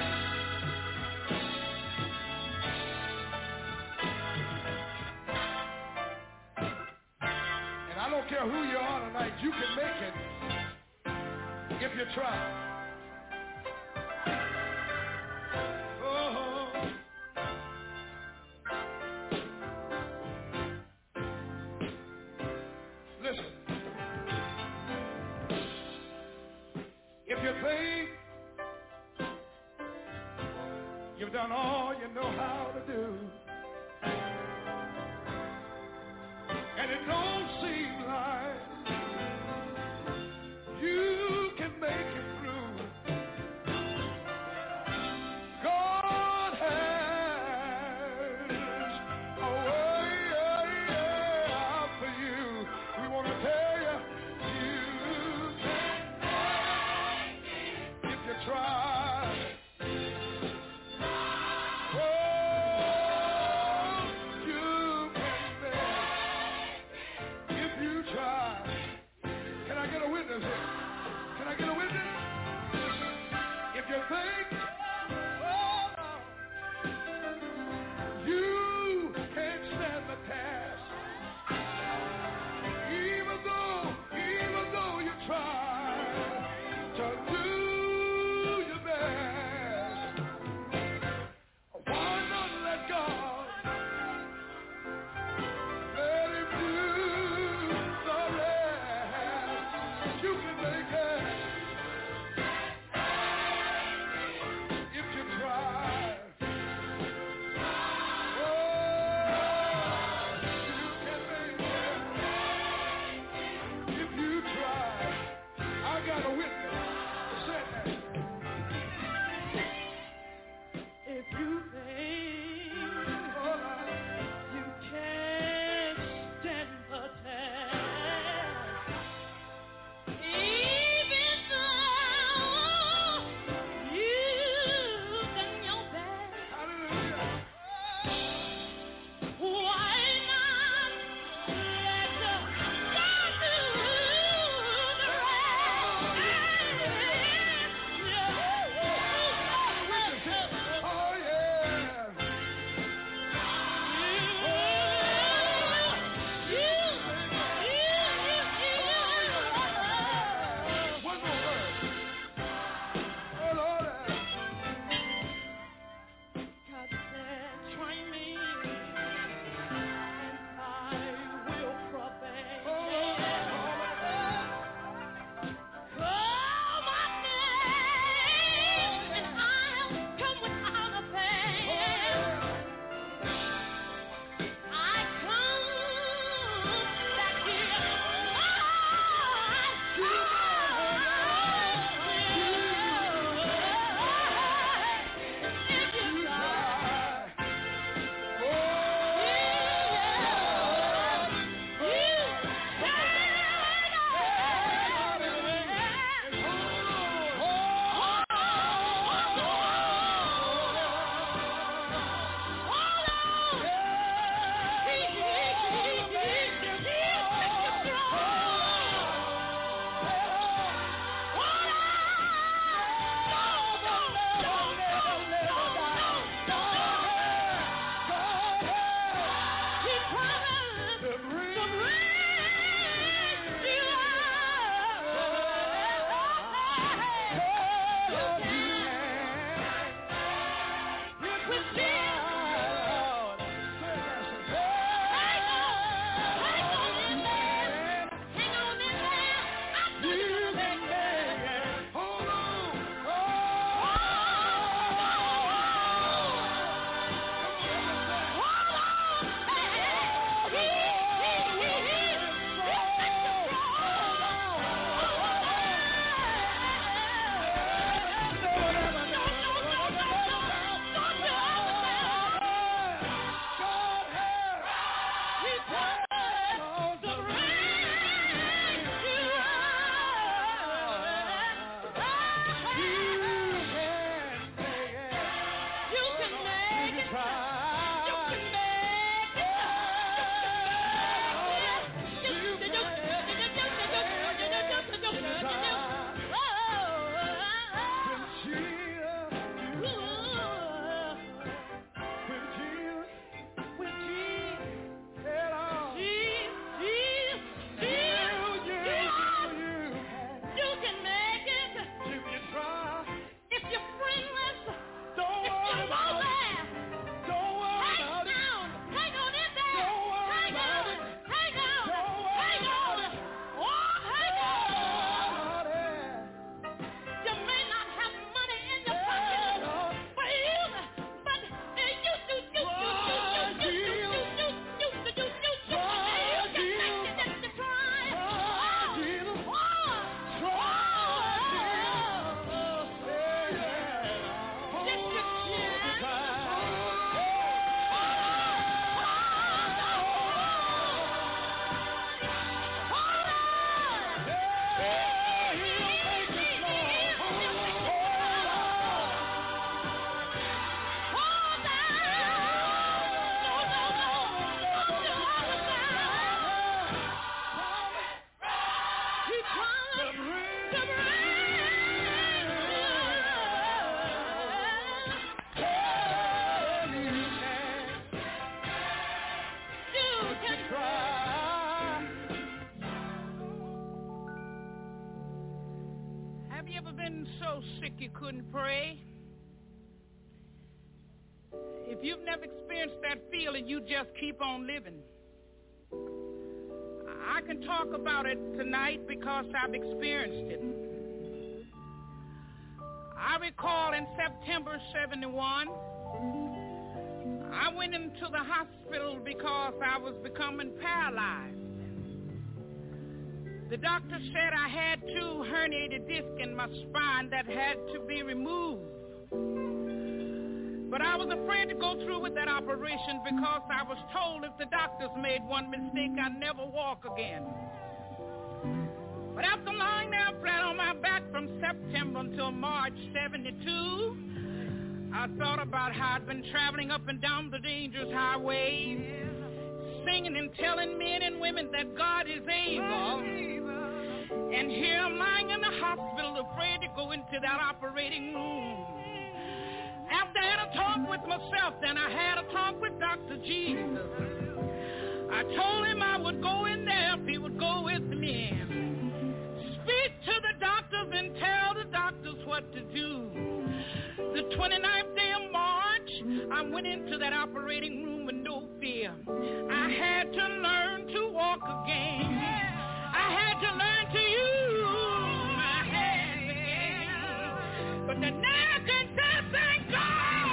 And I don't care who you are tonight, you can make it if you try. Oh. Listen. If you think you've done all you know how to do, and it don't seem like you can make it through, God has a way out for you. We want to tell you, you can make it if you try. Oh, so sick you couldn't pray? If you've never experienced that feeling, you just keep on living. I can talk about it tonight because I've experienced it. I recall in September 71, I went into the hospital because I was becoming paralyzed. The doctor said I had 2 herniated discs in my spine that had to be removed. But I was afraid to go through with that operation because I was told if the doctors made one mistake, I'd never walk again. But after lying there flat on my back from September until March 72, I thought about how I'd been traveling up and down the dangerous highways, singing and telling men and women that God is able. And here I'm lying in the hospital, afraid to go into that operating room. After I had a talk with myself, then I had a talk with Dr. Jesus. I told him I would go in there if he would go with me. Speak to the doctors and tell the doctors what to do. The 29th day of March, I went into that operating room with no fear. I had to learn to walk again. I had to learn to use my hands again. But the now can just thank God.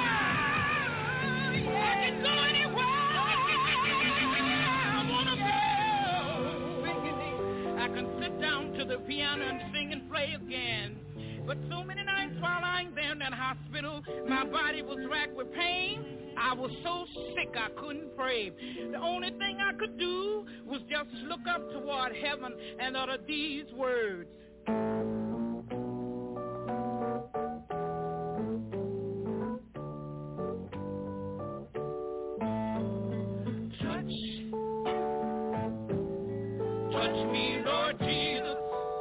I can go anywhere I want to go. I can sit down to the piano and sing and play again. But so many nights while lying there in that hospital, my body was racked with pain. I was so sick I couldn't pray. The only thing I could do was just look up toward heaven and utter these words. Touch me, Lord Jesus.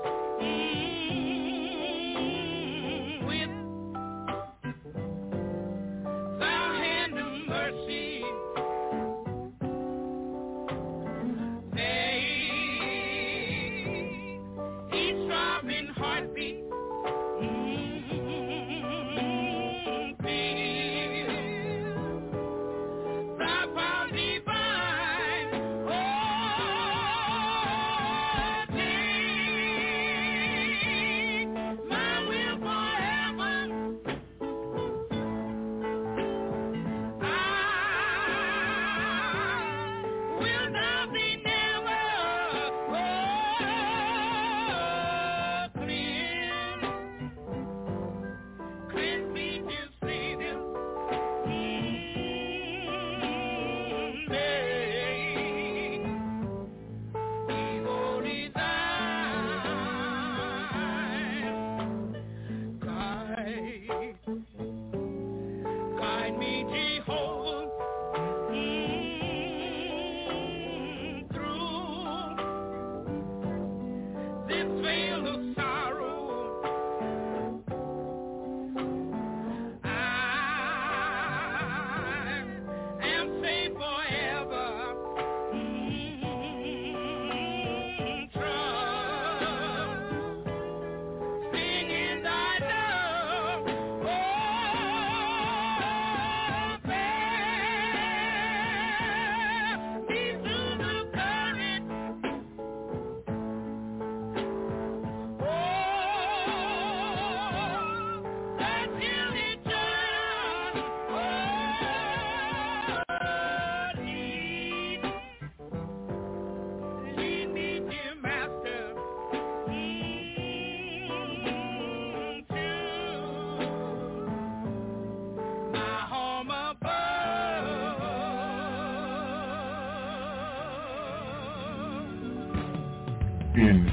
In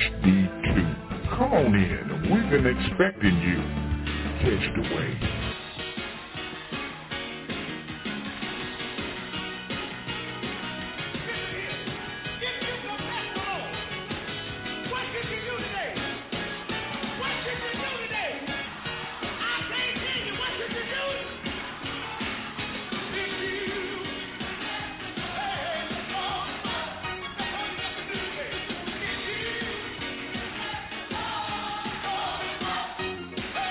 HD2. Come on in. We've been expecting you. Catch the wave. Hey!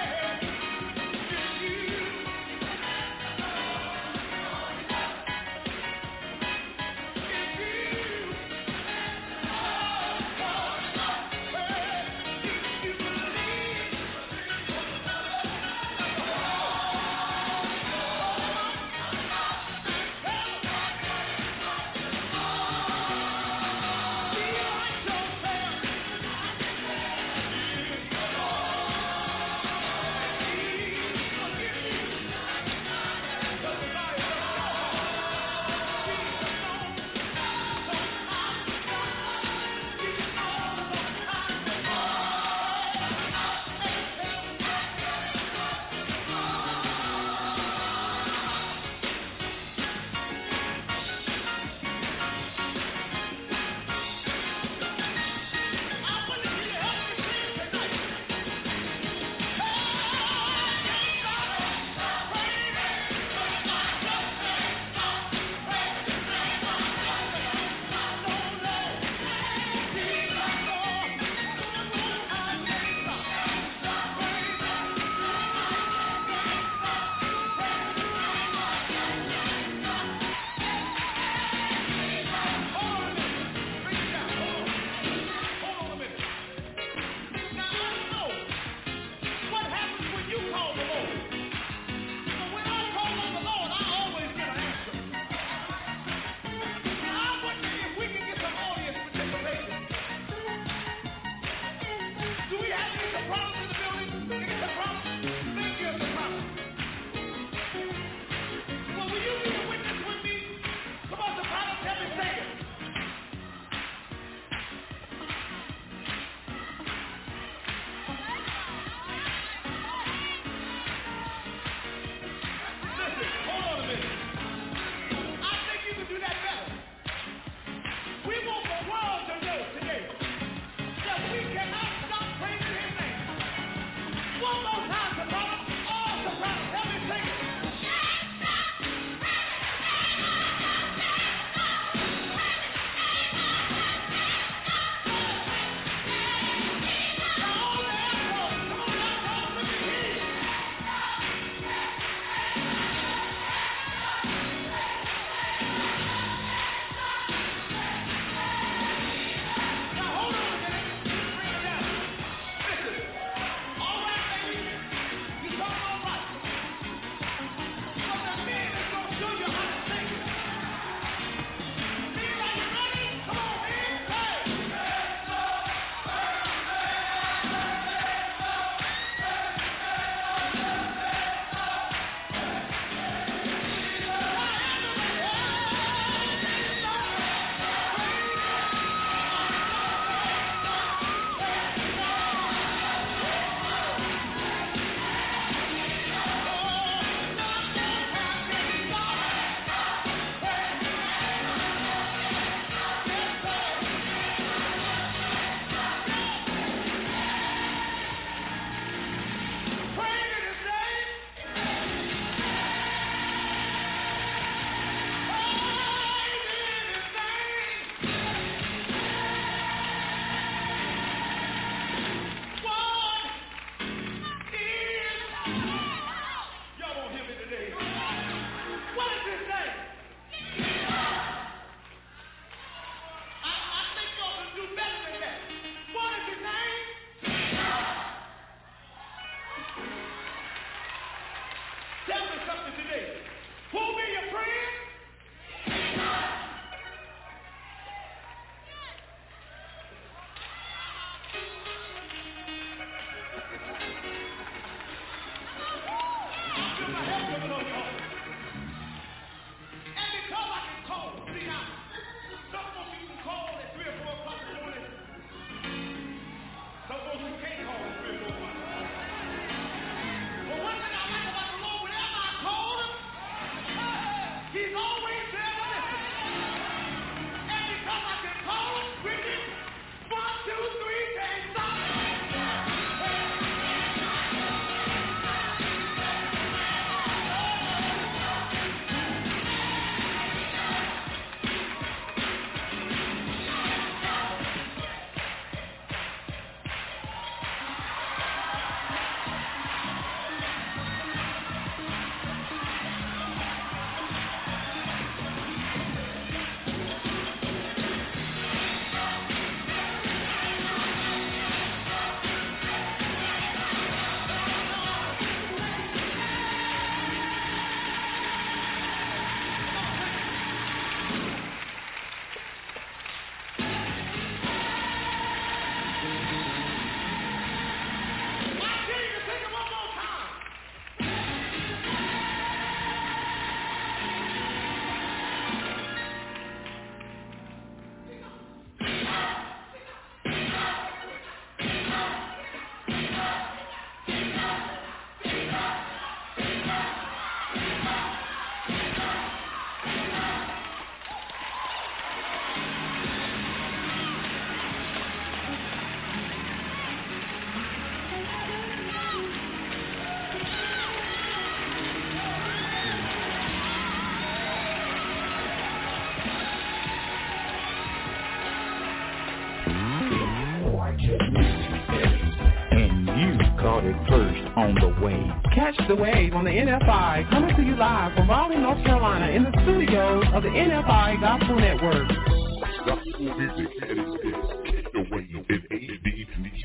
music first on the wave. Catch the wave on the NFI, coming to you live from Raleigh, North Carolina, in the studios of the NFI Gospel Network. Gospel music at its best. Take the wave in HD.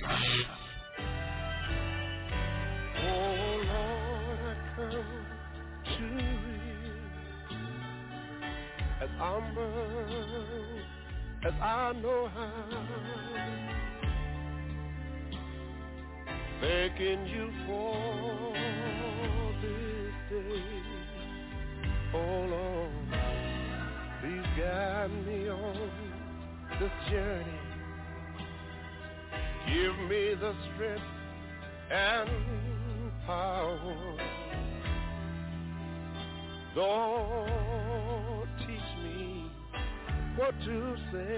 Oh Lord, I come to you as humble as I know how, thanking you for this day. Oh Lord, please guide me on this journey. Give me the strength and power. Lord, teach me what to say.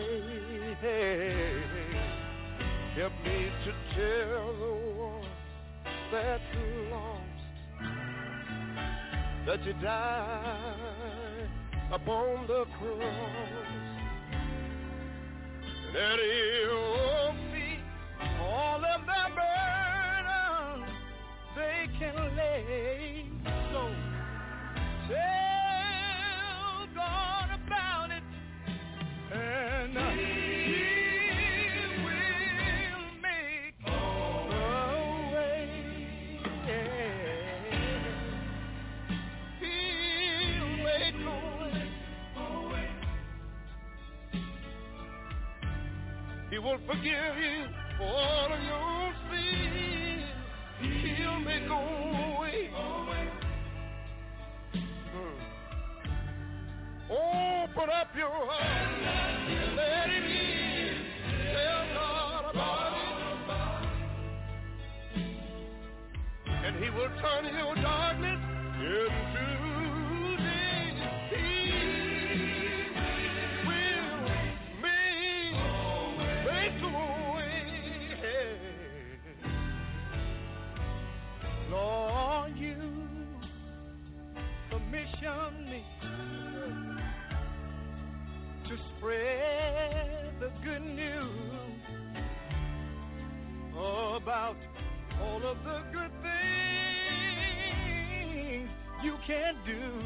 Help me to tell the one that's lost that you died upon the cross, and at your feet all of their burdens they can lay. So tell God about it, and He will make a way. He'll make a way. He will forgive you for all of your sins. He'll make a way. Open up your heart and let Him in. Tell God about it, and He will turn your darkness into day. He will make a way. Lord, you commission me to spread the good news about all of the good things you can do.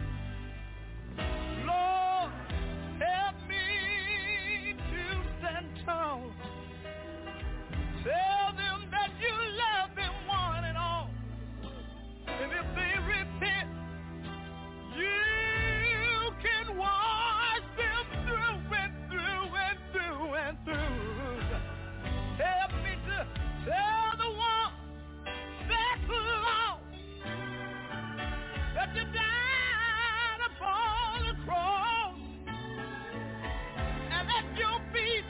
Lord, help me to stand tall. Tell them that you love them one and all. And if they repent, you can wash them through and through and through and through. Help me to tell the one that's lost that you died upon the cross, and that your feet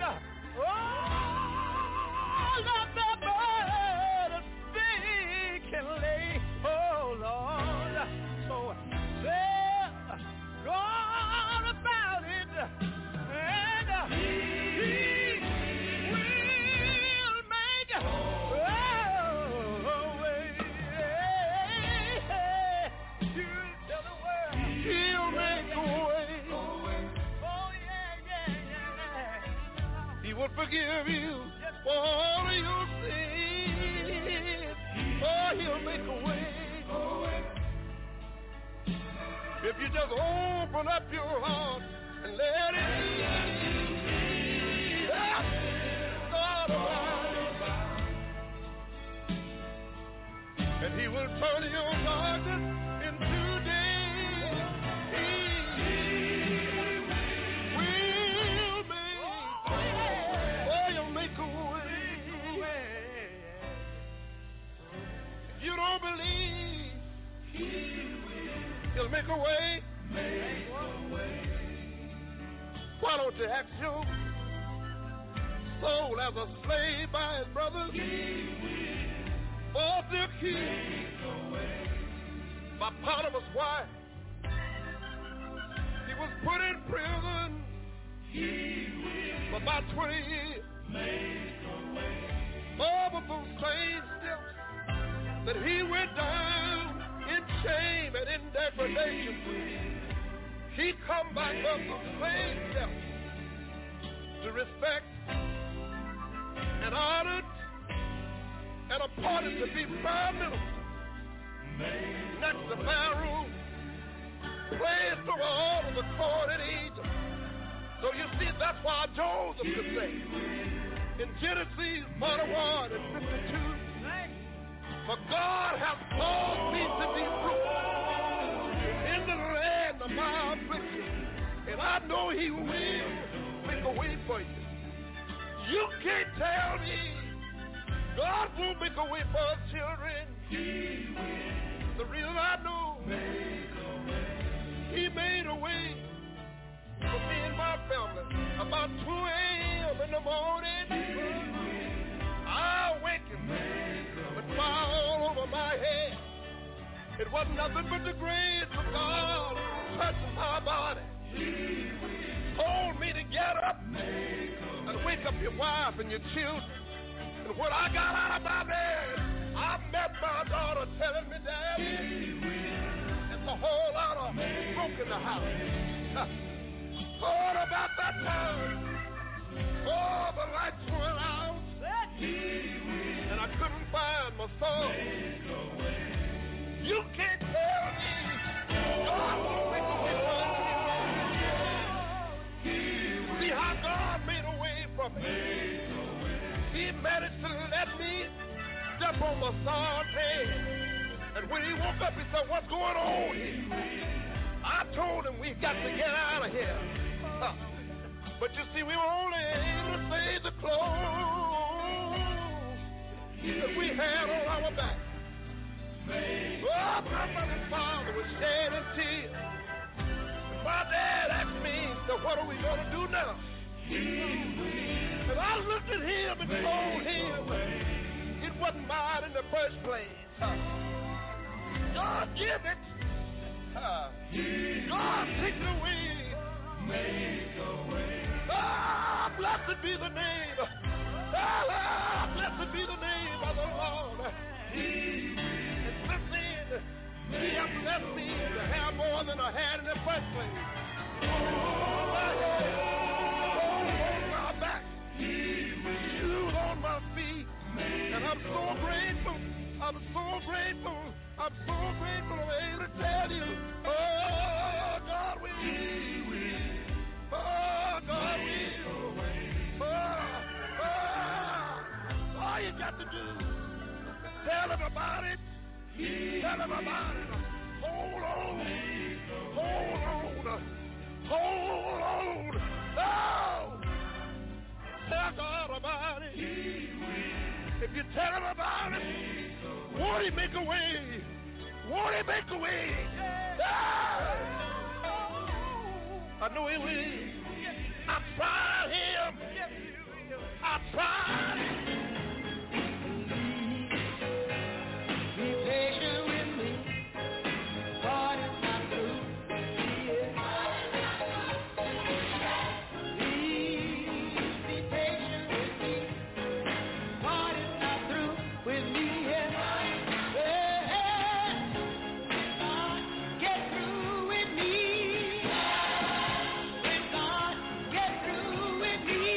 all of the burdens they can lay. Oh Lord, so tell God about it, and He will make a way. You tell the world He'll make a way. Oh yeah. He will forgive you for all of your sins. Oh, He'll make a way. If you just open up your heart and let it in, God about it, and He will turn your darkness into day. He will make a way. If you don't believe, He'll make a way. Why don't you ask your soul as a slave by his brothers? For the king, by Potiphar's wife, he was put in prison for about 20 years. Over those same steps that he went down in shame and in degradation, he come back up the same steps to respect and honor and appointed to be prime minister next to Pharaoh, placed over all of the court in Egypt. So you see, that's why Joseph could say in Genesis 41 and 52, for God hath caused me to be fruitful in the land of my affliction, and I know he will make a way for you. You can't tell me God won't make a way for his children. The reason I know, he made a way for me and my family. About 2 a.m. in the morning, I awakened with fire all over my head. It wasn't nothing but the grace of God touching my body. Told me to get up and wake up your wife and your children. And when I got out of my bed, I met my daughter telling me, Daddy, it's a whole lot of smoke in the house. Thought about that time. Oh, the lights went out. And I couldn't find my son. You can't tell me God won't make a way for you. See how God made a way for me. He managed to let me step on my son's head. And when he woke up, he said, what's going on here? I told him we got to get out of here. But you see, we were only able to save the clothes that we had on our back. Oh, my mother's father was shedding tears. My dad asked me, so what are we going to do now? And I looked at him and told him it wasn't mine in the first place. God give it. God take it away. Ah, blessed be the name. Ah, blessed be the name of the Lord. And since then, he has blessed me to have more than I had in the first place. My back, shoes on my feet, and I'm so grateful. I'm so grateful. I'm so grateful. I'm able to tell you, oh, God will. Oh, God will. All you got to do, tell him about it. Tell him about it. Hold on. Hold on. Hold on. No. Tell God about it. If you tell him about it, won't he make a way? Won't he make a way? I know he will. I tried him. I tried. Be patient with me. God is not through. Get through with me.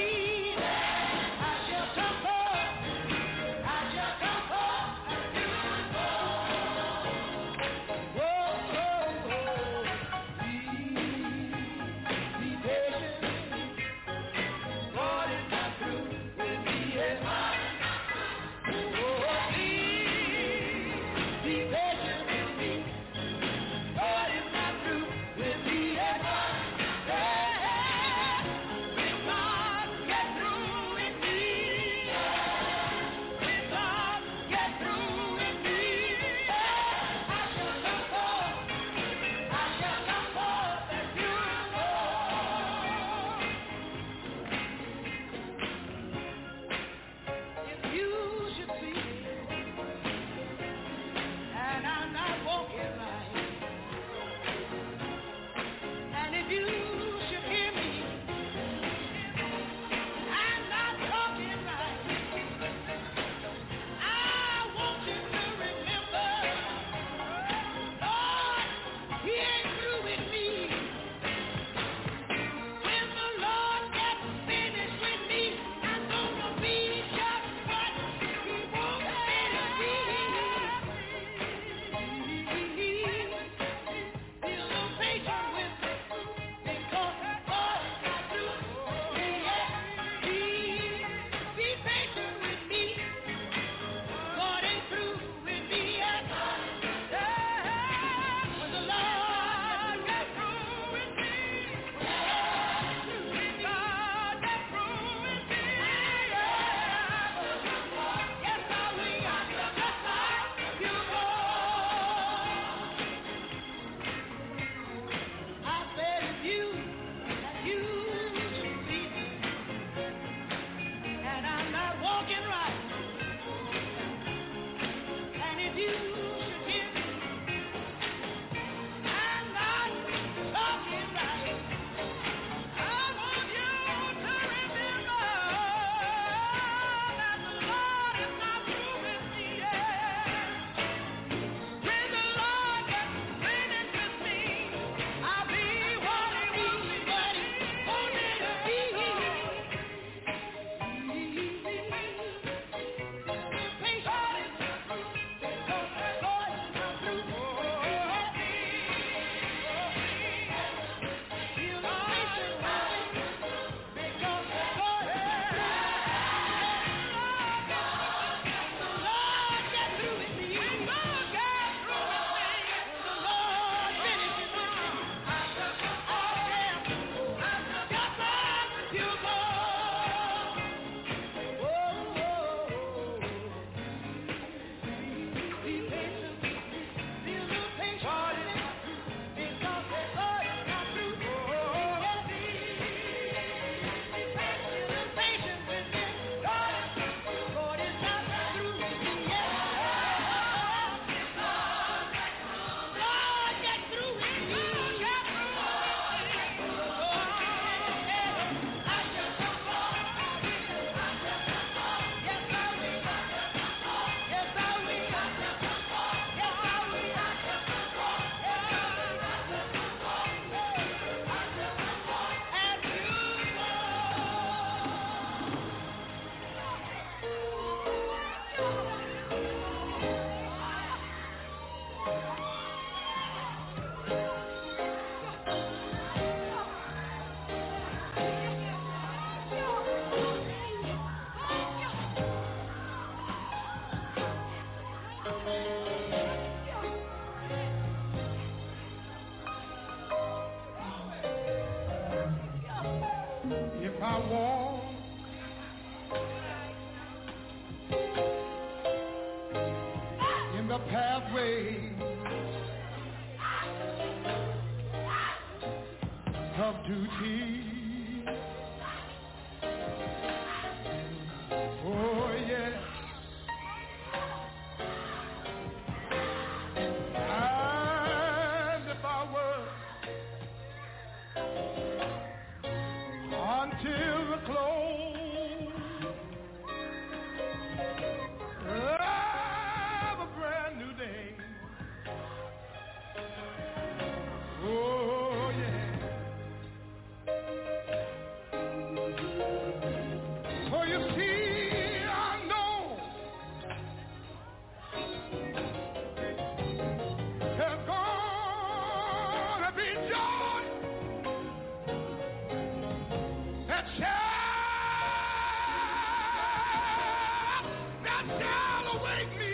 shall awake me.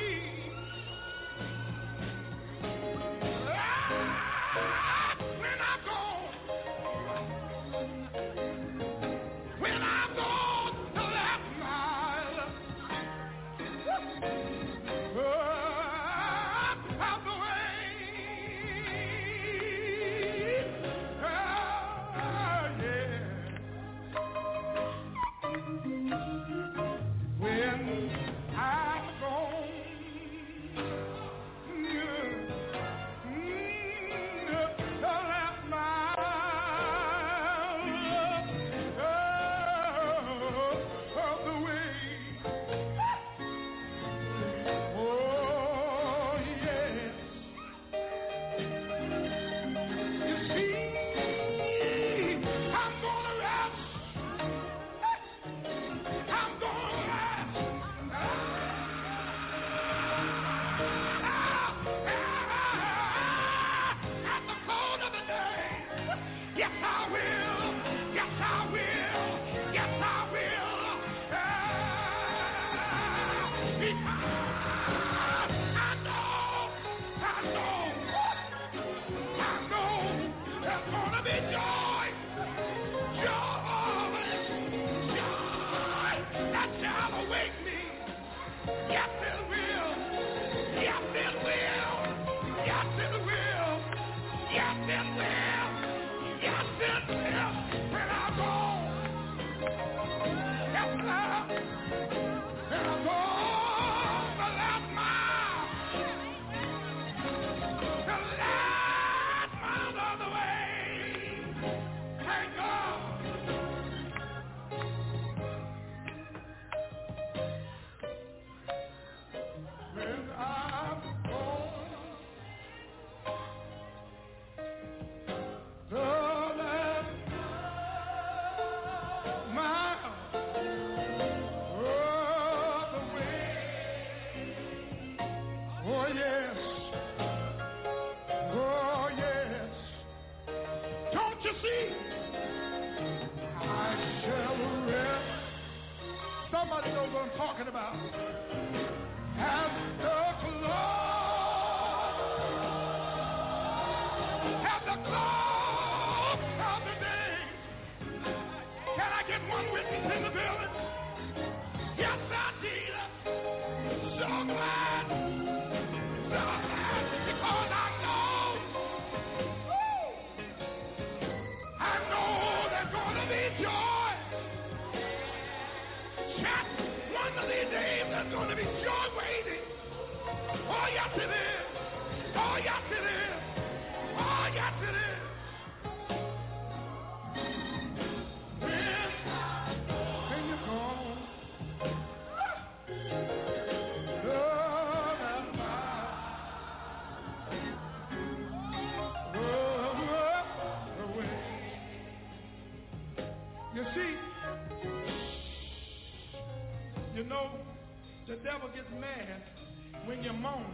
When I'm gone the last mile of the way. When I'm gone the last mile of the way. Oh, yeah. You see, I'm gonna rest. I'm gonna rest. At the close of the day. Yes, I will. Yes, I will. Yes, I will. Because I know there's gonna be joy that shall awake me. Yes, it will. Yes, it will. Yes, it will. Yes, it will. Yes, it will. When I go, yes, love. When I go the last mile, of the way. Thank God. When I'm gone the last mile of the way. Oh yes. Oh yes. Don't you see? I shall rest. Somebody knows what I'm talking about. At the close of the day. Can I get one witness in the building? Yes, I did. So glad. Because I know there's going to be joy. Chat, one of these days there's going to be joy waiting. Oh, yes it is. Oh, yes it is. Oh, yes it is. When you're gone, you see, you know, the devil gets mad when you moan.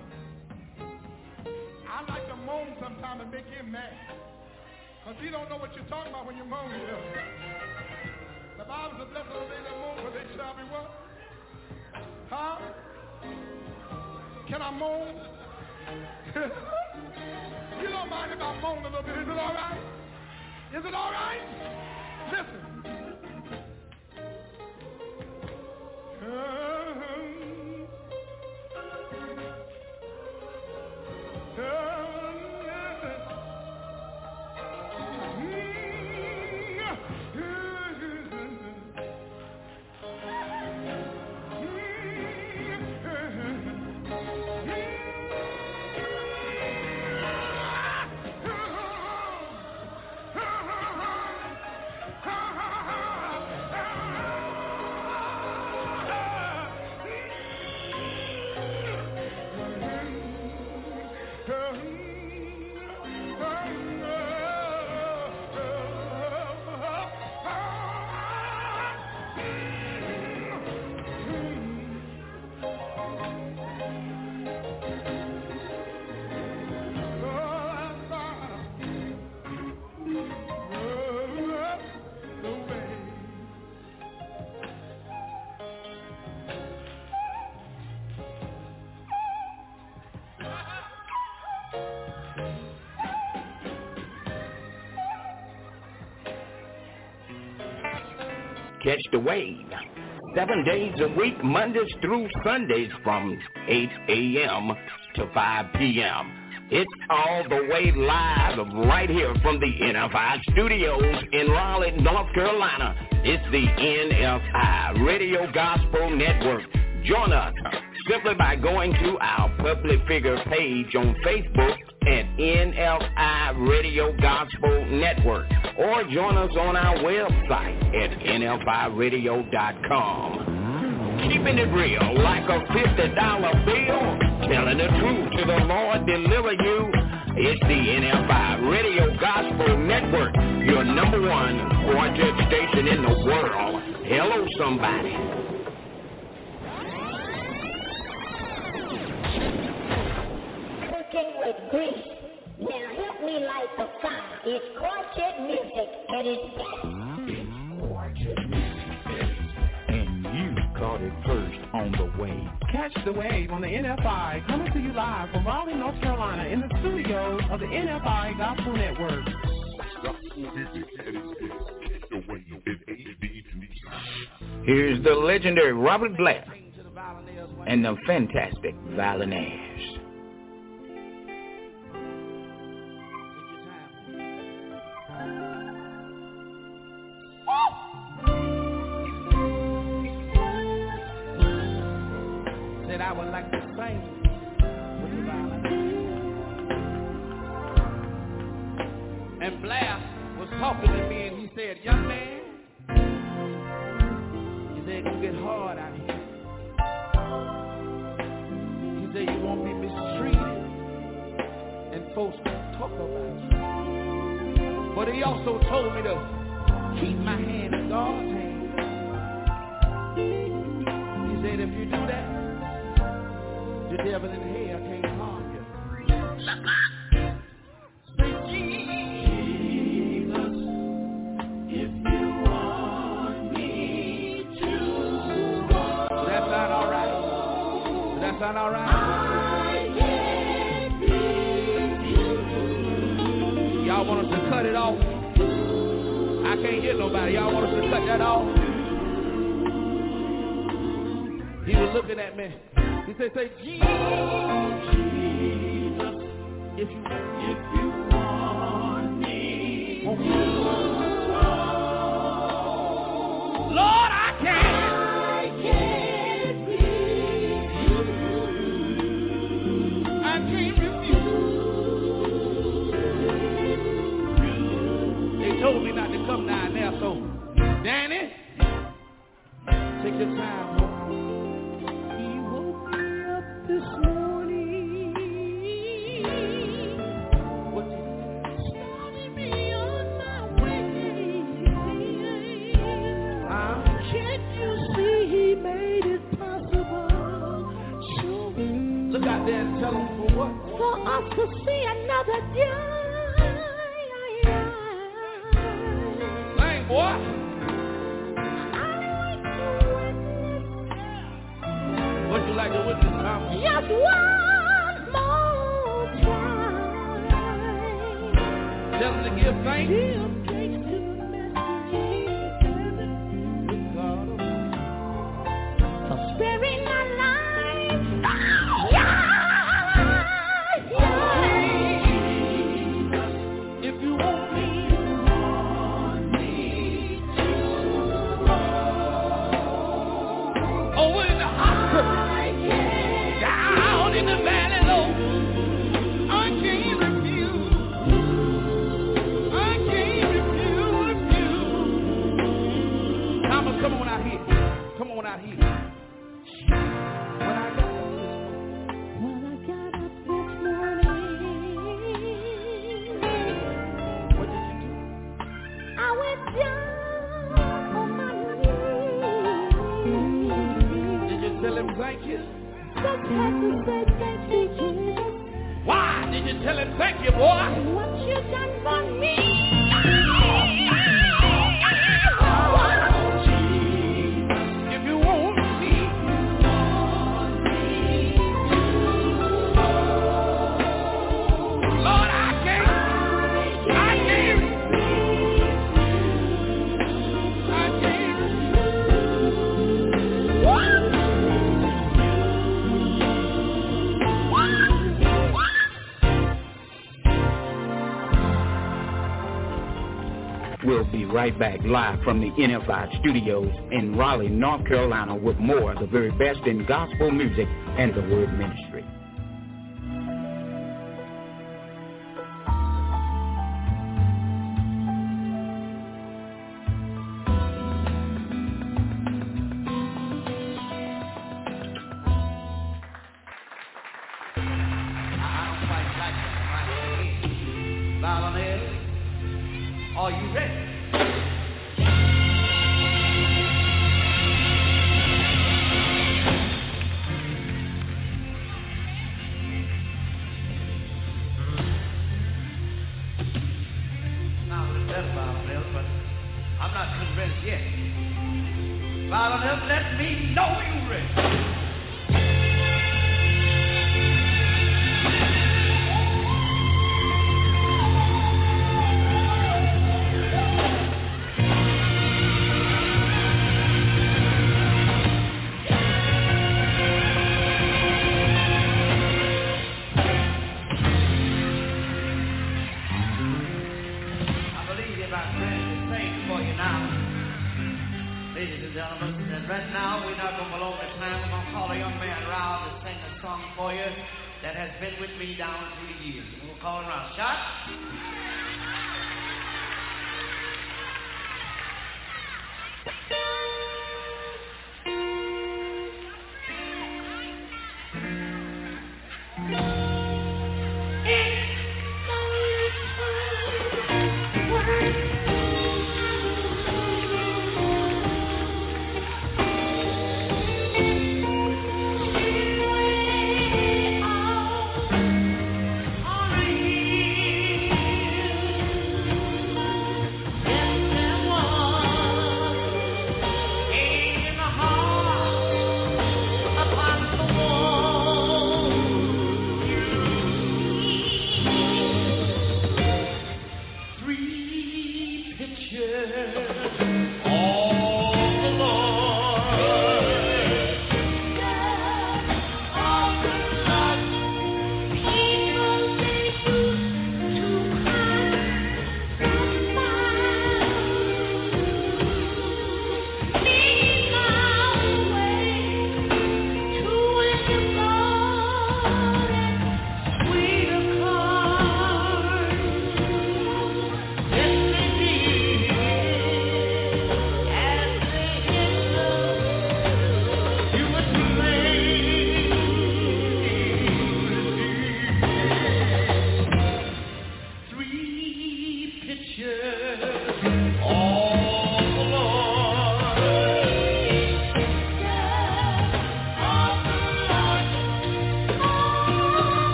I like to moan sometimes and make him mad. Because he don't know what you're talking about when you moan. You know? The Bible says, blessed are they that moan, for they shall be what? Huh? Can I moan? You don't mind if I moan a little bit. Is it all right? Is it all right? Listen. Catch the Wave. 7 days a week, Mondays through Sundays from 8 a.m. to 5 p.m. It's all the way live right here from the NFI studios in Raleigh, North Carolina. It's the NFI Radio Gospel Network. Join us simply by going to our public figure page on Facebook at NFI Radio Gospel Network, or join us on our website at nfiradio.com. Keeping it real like a $50 bill, telling the truth to the Lord deliver you. It's the NFI Radio Gospel Network, your number one quartet station in the world. Hello, somebody. Cooking with grease. Now help me light the fire. It's quartet music at its best. Quartet music. And you caught it first on the wave. Catch the wave on the NFI, coming to you live from Raleigh, North Carolina, in the studios of the NFI Gospel Network. Here's the legendary Robert Blair and the fantastic Violinaires. Said I would like to sing with the Violinaires. And Blair was talking to me and he said, young man, he said, it's gonna get hard out here. He said, you won't be mistreated and folks gonna talk about you. But he also told me to keep my hand in God's hand. He said, if you do that, the devil in hell can't harm you. Say, Jesus, if you want me to go. Does that sound all right? Does that sound all right? I can't leave you. Y'all want us to cut it off? I can't hear nobody. Y'all want us to cut that off? He was looking at me. He said, say, Jesus, if you want me to go. Lord, I can't leave you. I can't refuse. They told me not to come down there, so Danny, take your time, boy. This morning, what started me on my way. Can't you see he made it possible? Look out there and tell him for what? For us to see another day. Sing, boy. What you like to witness, Mama? Just one more time. Tell them to give thanks. Give thanks to the Master God for sparing my life. If you want me to go over in the hospital. Down in the valley low, I can't refuse. I can't refuse. Thomas, come on out here. Come on out here. When I got up this morning, what did you do? I went down on my knees. Did you tell him thank you? Just had to say thank you, Jesus. Why did you tell him thank you, boy? What you done for me. If you want me, Lord, I can't. I can't. We'll be right back live from the NFI studios in Raleigh, North Carolina with more of the very best in gospel music and the word ministry. Are you ready? Now, it's that Bible, but I'm not convinced yet. Bible, let me know you're ready. Right now, we're not going to belong to time. We're going to call a young man around to sing a song for you that has been with me down through the years. We'll call him around. Shot?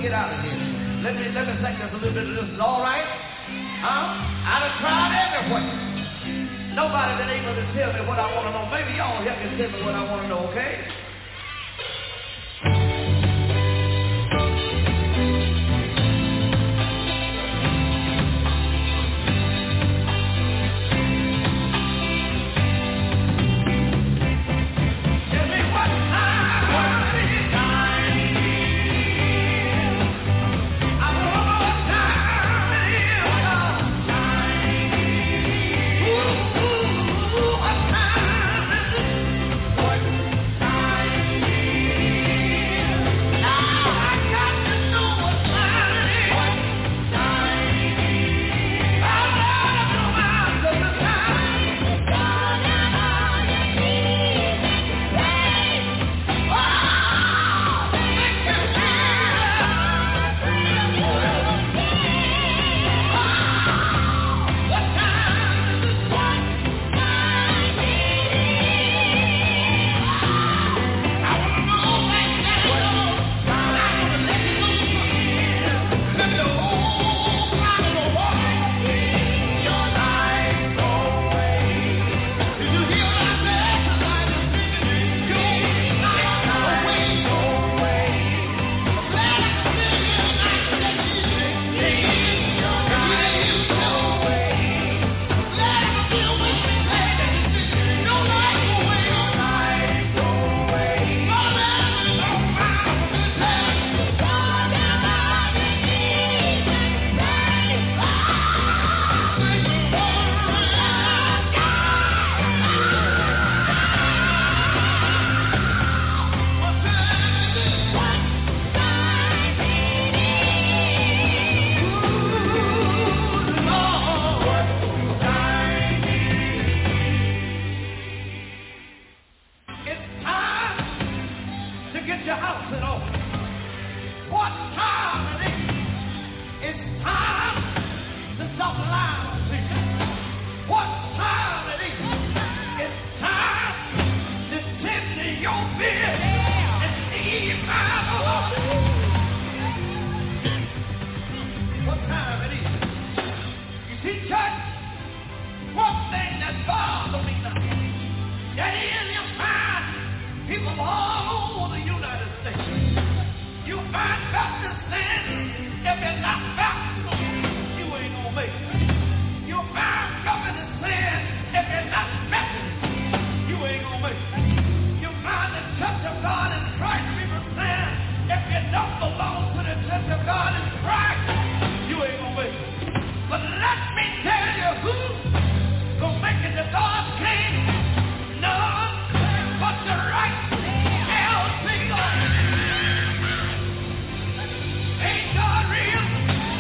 get out of here. Let me sing just a little bit of this. Is all right? Huh? I done tried everywhere. Nobody been able to tell me what I want to know. Maybe y'all help me tell me what I want to know, okay? Ain't God real?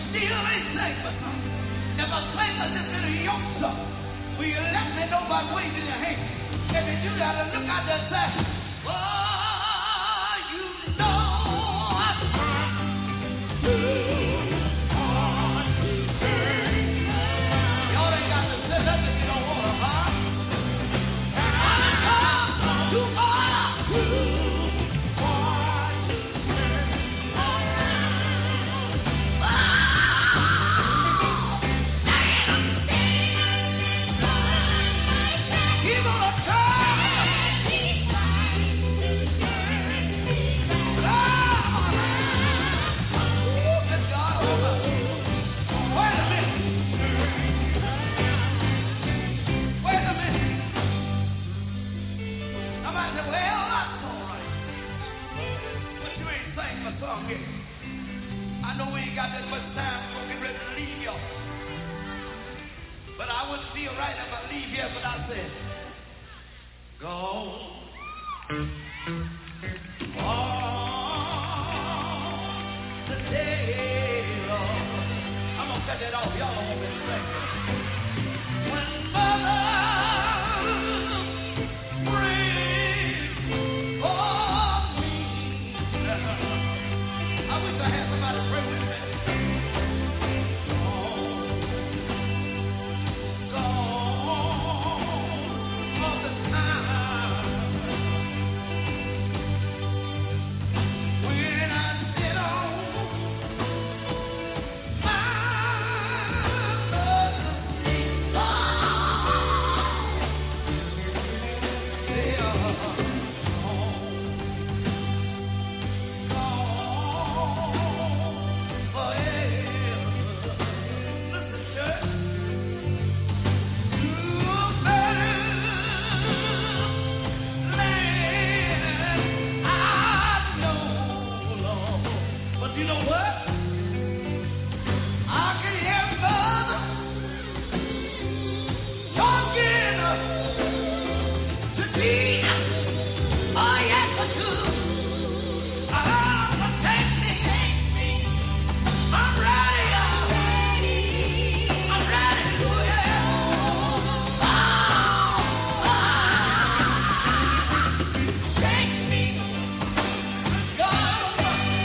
still ain't saved my son. If a slave has just been a yoke, son, will you let me know by waving your hand? If you do that, look out there and say, oh, you know I'm y'all ain't got to say that if you don't want to, huh? You are I know we ain't got that much time, so we're ready to leave y'all. But I wouldn't feel right if I leave here without saying, go on today, Lord. I'm going to cut that off. Y'all don't want me to sing. When mother I have somebody pray with me. Gone all the time. When I sit on my mother's knee, they are you know what? I can hear mother talking to me. Oh, yes, I do. Take me. I'm ready. I'm ready to take me. God.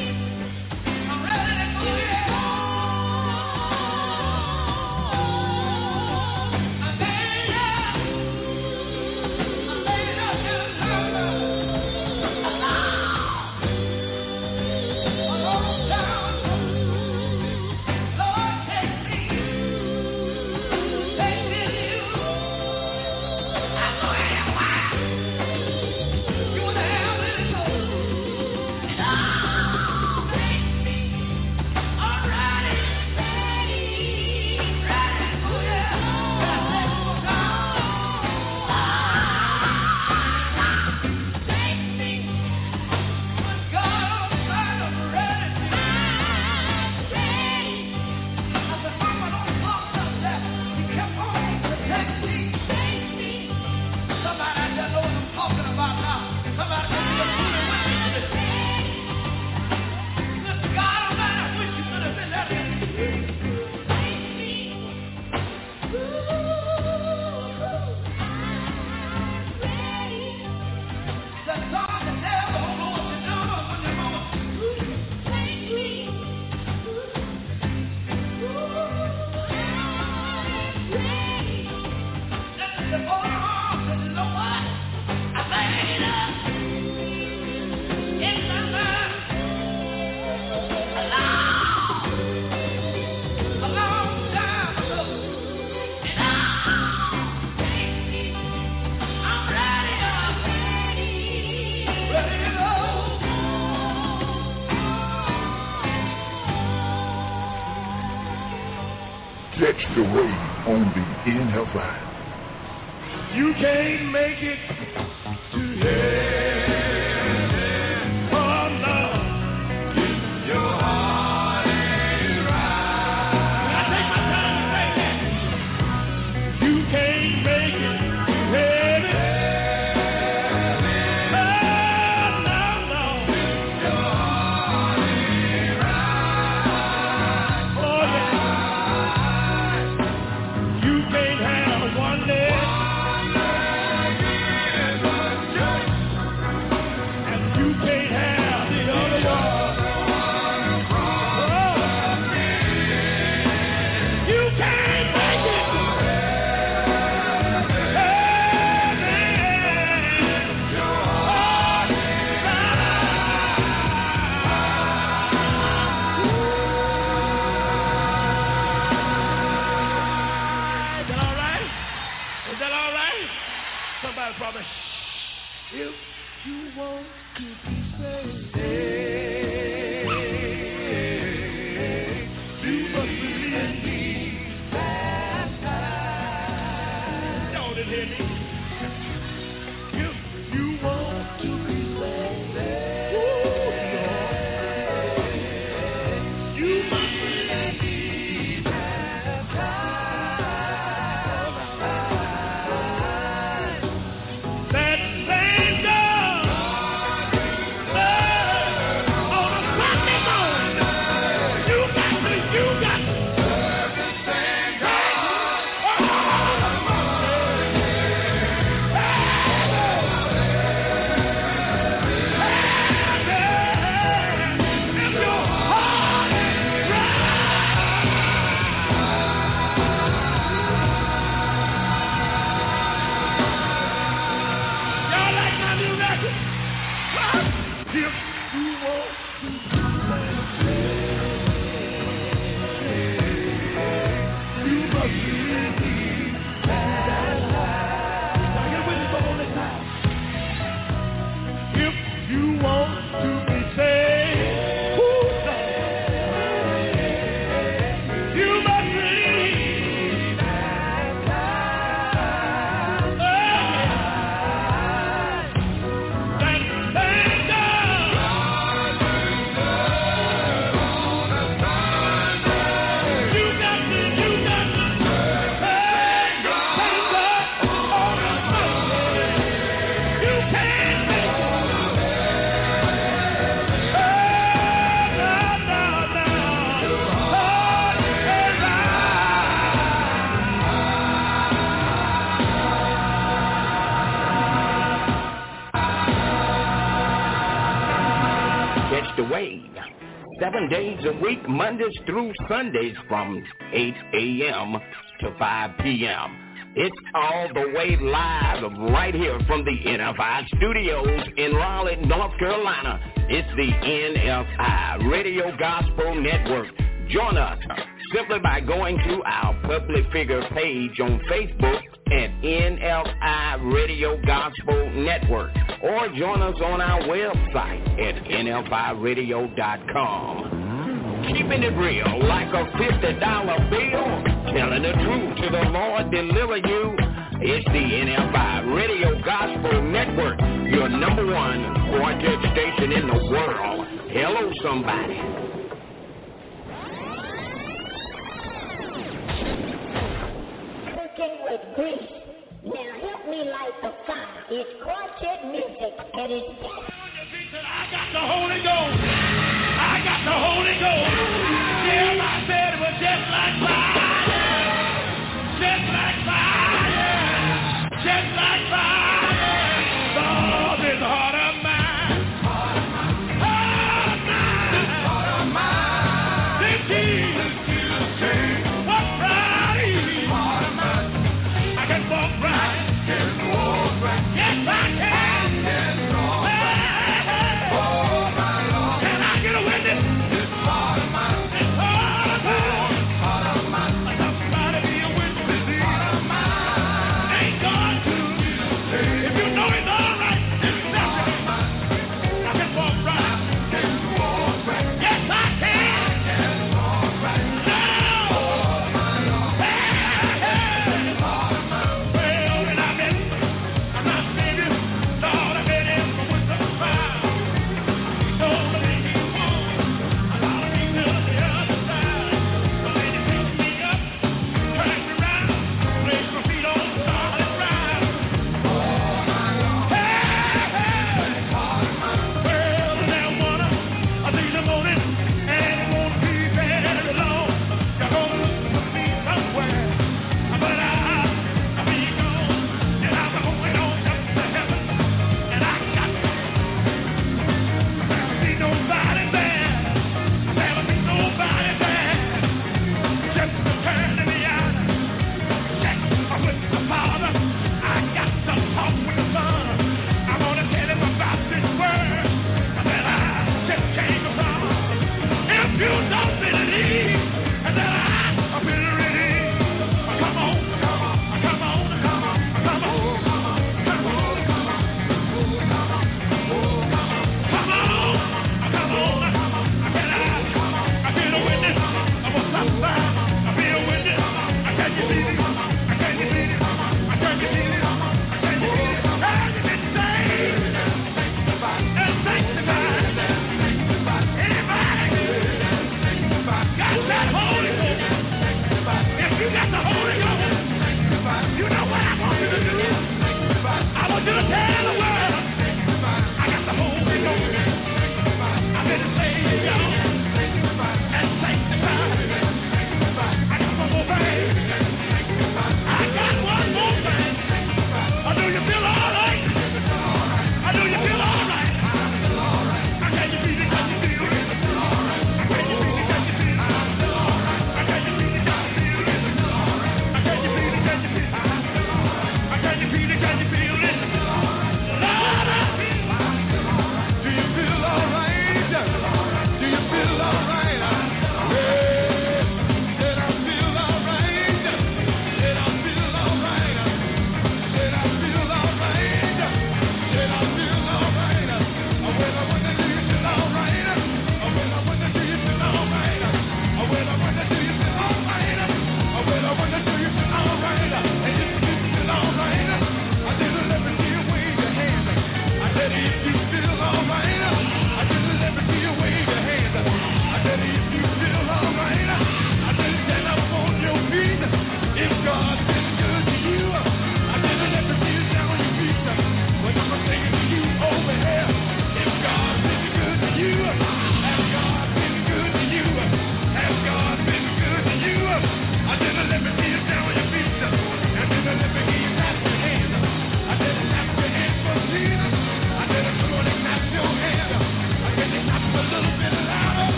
Catch the wave on the NFI. You can't make it to heaven. Oh, no. Your heart ain't right. I take my time to say that. You can't make it to heaven. Oh, no, no. Your heart ain't right. Oh, want to be saved, you must believe me. Y'all didn't hear me. If you want to be saved, you must believe me. That same God on a Sunday morning, you got to serve the same God. If your heart is y'all like my new record? If you want to be saved, you must believe me. Now get with me for all this time. If you want to be saved, you must believe. Catch the wave 7 days a week, Mondays through Sundays from 8 a.m. to 5 p.m. It's all the way live right here from the NFI studios in Raleigh, North Carolina. It's the NFI Radio Gospel Network. Join us simply by going to our public figure page on Facebook at NFI Radio Gospel Network, or join us on our website at nfiradio.com. Keeping it real like a $50 bill, telling the truth to the Lord deliver you. It's the NFI Radio Gospel Network, your number one quartet station in the world. Hello, somebody. Cooking with grease. Now help me light the fire. It's quartet music at its best. I got the Holy Ghost. I got the Holy Ghost. Yeah, I said it was just like fire. Just like fire. Just like fire. Lord is heart of mine. Heart of mine. Heart of mine. This Jesus King. What pride is. Heart of mine. I can walk right. Can walk right. Yes, I can. Can I get a witness? It's part of mine. It's part of mine.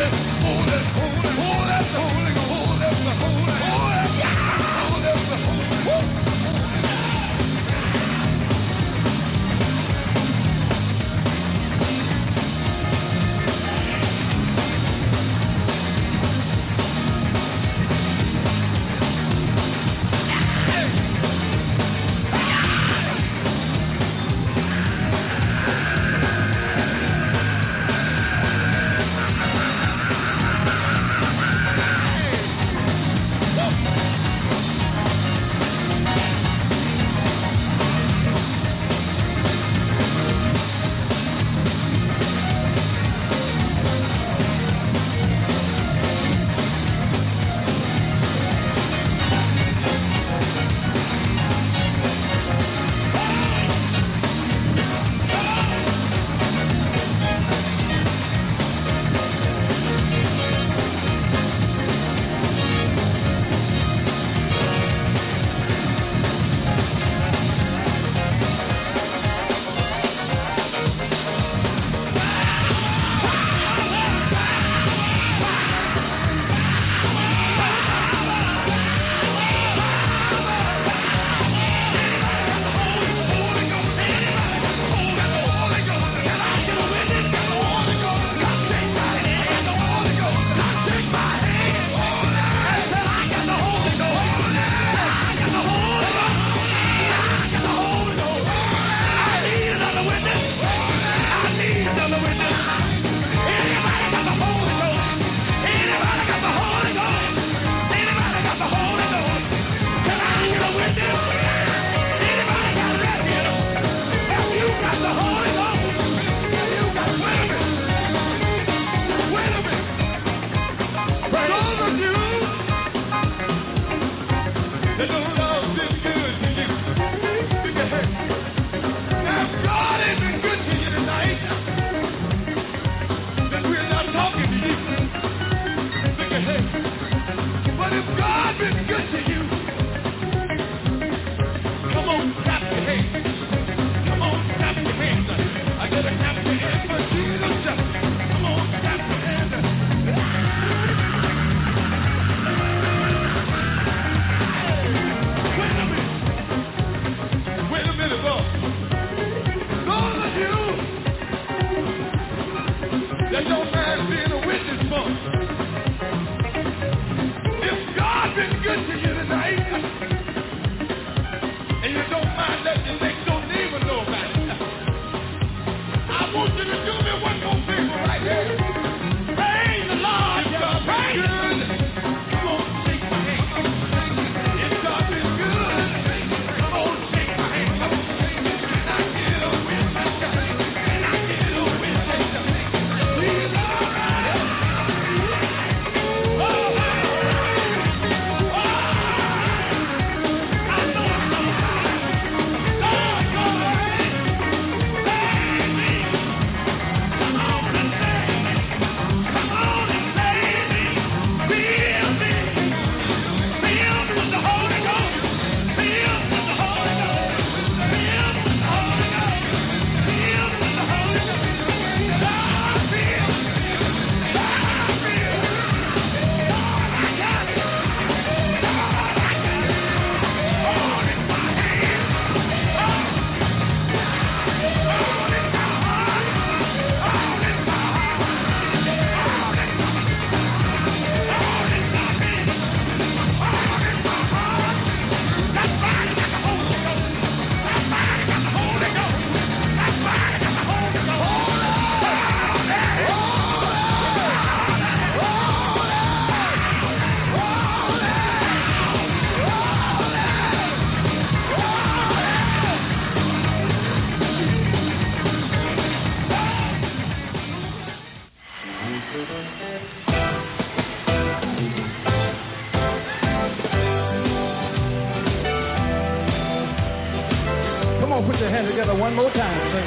on, put your hands together one more time. Sing.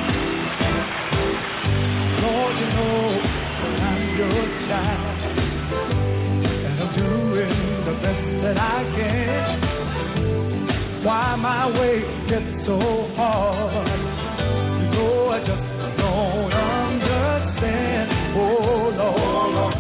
Lord, you know I'm your child, and I'm doing the best that I can. Why my way gets so hard? You know I just don't understand. Oh Lord.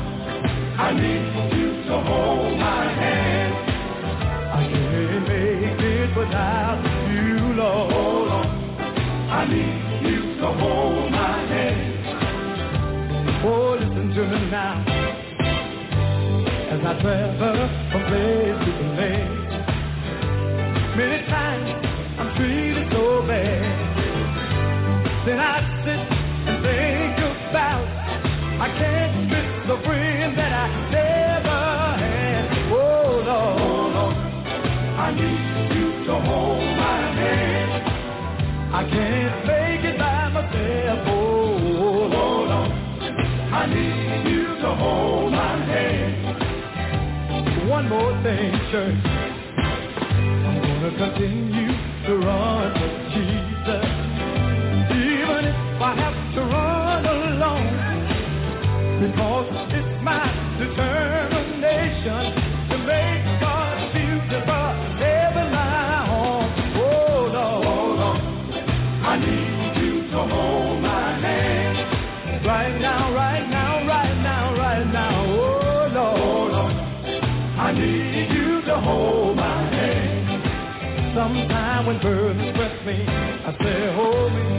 as I travel from place to place. Many times I'm treated so bad. Then I sit and think about I can't miss the friend that I never had. Oh Lord, I need you to hold my hand. I can't make it by myself. Oh Lord, I need you to hold my hand. One more thing, church. I'm gonna continue to run with Jesus, even if I have to run alone, because it's my determination to make God's beautiful ever my home. Oh Lord, I need you to hold my hand. Right now, right now, right now, right now. Oh Lord, I need you to hold my hand. Sometime when burdens press me, I say, hold me,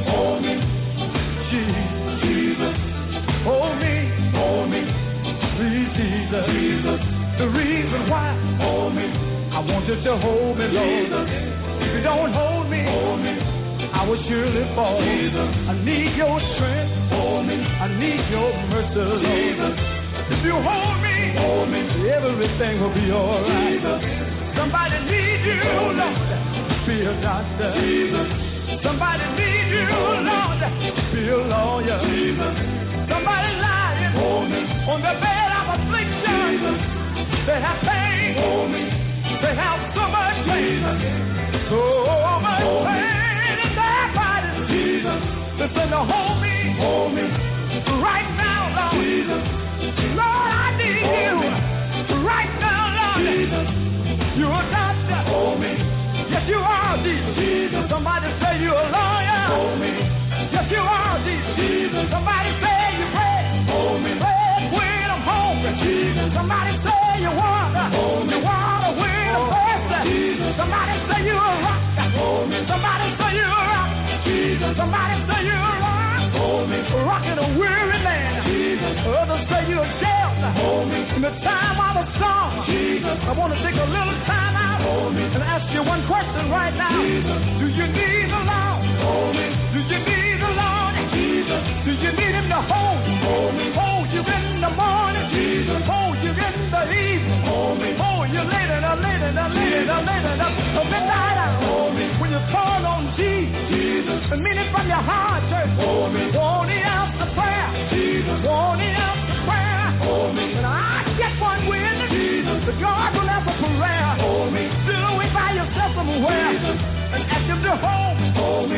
Jesus, hold me, please Jesus. The reason why, hold me, I want you to hold me, Lord. If you don't hold me, I will surely fall. I need your strength, I need your mercy, Lord. If you hold me, everything will be alright. Somebody needs you, Lord, be a doctor. Somebody needs you, Lord, be a lawyer. Somebody lying on the bed of affliction. They have pain, they have so much pain, so much pain in their bodies. Listen to hold me right now, Lord. Lord, I need you right now, Lord. You're a doctor. Yes, you are, Jesus. Somebody say you're a lawyer. Yes, you are, Jesus. Somebody say you pray. Pray when I'm hungry. Somebody say you water. You water when I'm thirsty. Somebody say you're a rock. Somebody say you're a rock. Somebody say you're a rock. Rocking a weary man. Others say you're a shelter. In the time of the storm, I want to take a little time out and ask you one question right now. Do you need the Lord? Do you need the Lord? Do you need him to hold you in the morning? Hold you in the evening? Hold you later till midnight hour. When you call on Jesus and mean it from your heart, church. Won't he answer prayer? Won't he answer prayer? And I get one witness, the God will answer prayer. Still away by yourself somewhere and ask him to hold me,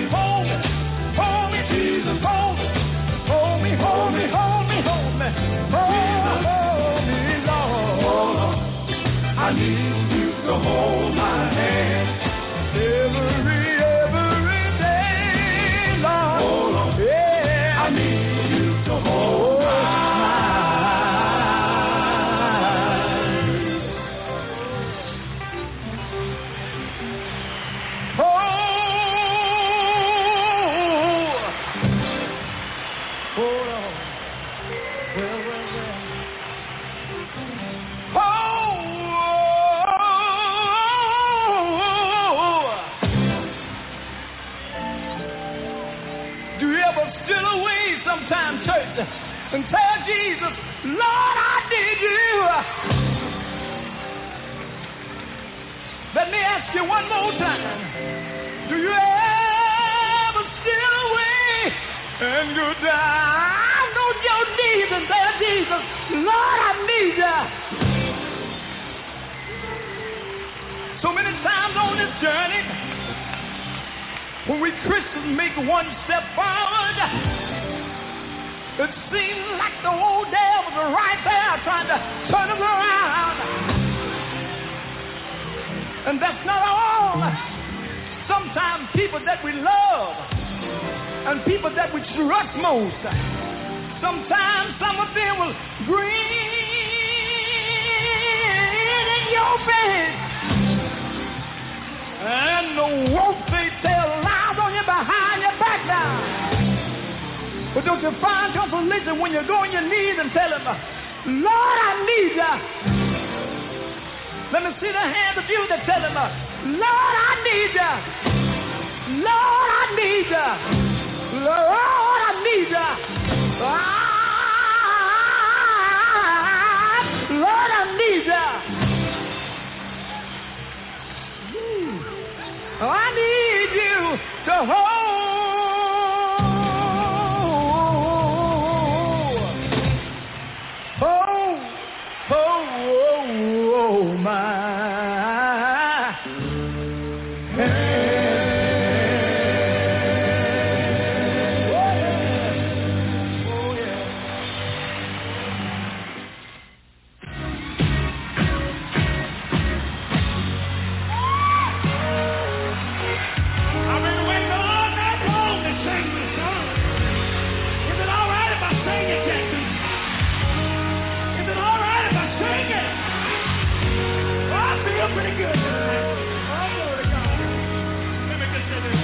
Jesus, hold me, Lord. I need you to hold my hand every day, Lord. Yeah, I need you to hold my and tell Jesus, Lord, I need you. Let me ask you one more time. Do you ever steal away and go down on your knees and tell Jesus, Lord, I need you? So many times on this journey, when we Christians make one step forward, it seems like the old devils are right there trying to turn us around. And that's not all. Sometimes people that we love and people that we trust most, sometimes some of them will grin in your face. And the wolf they tell lies on you behind your back now. But don't you find consolation when you go on your knees and tell him, Lord, I need you. Let me see the hands of you that tell him, Lord, I need you. Lord, I need you. Lord, I need you. Lord, I need you. I need you to hold my hand. Pretty good. Oh, glory to God. Let me just say this.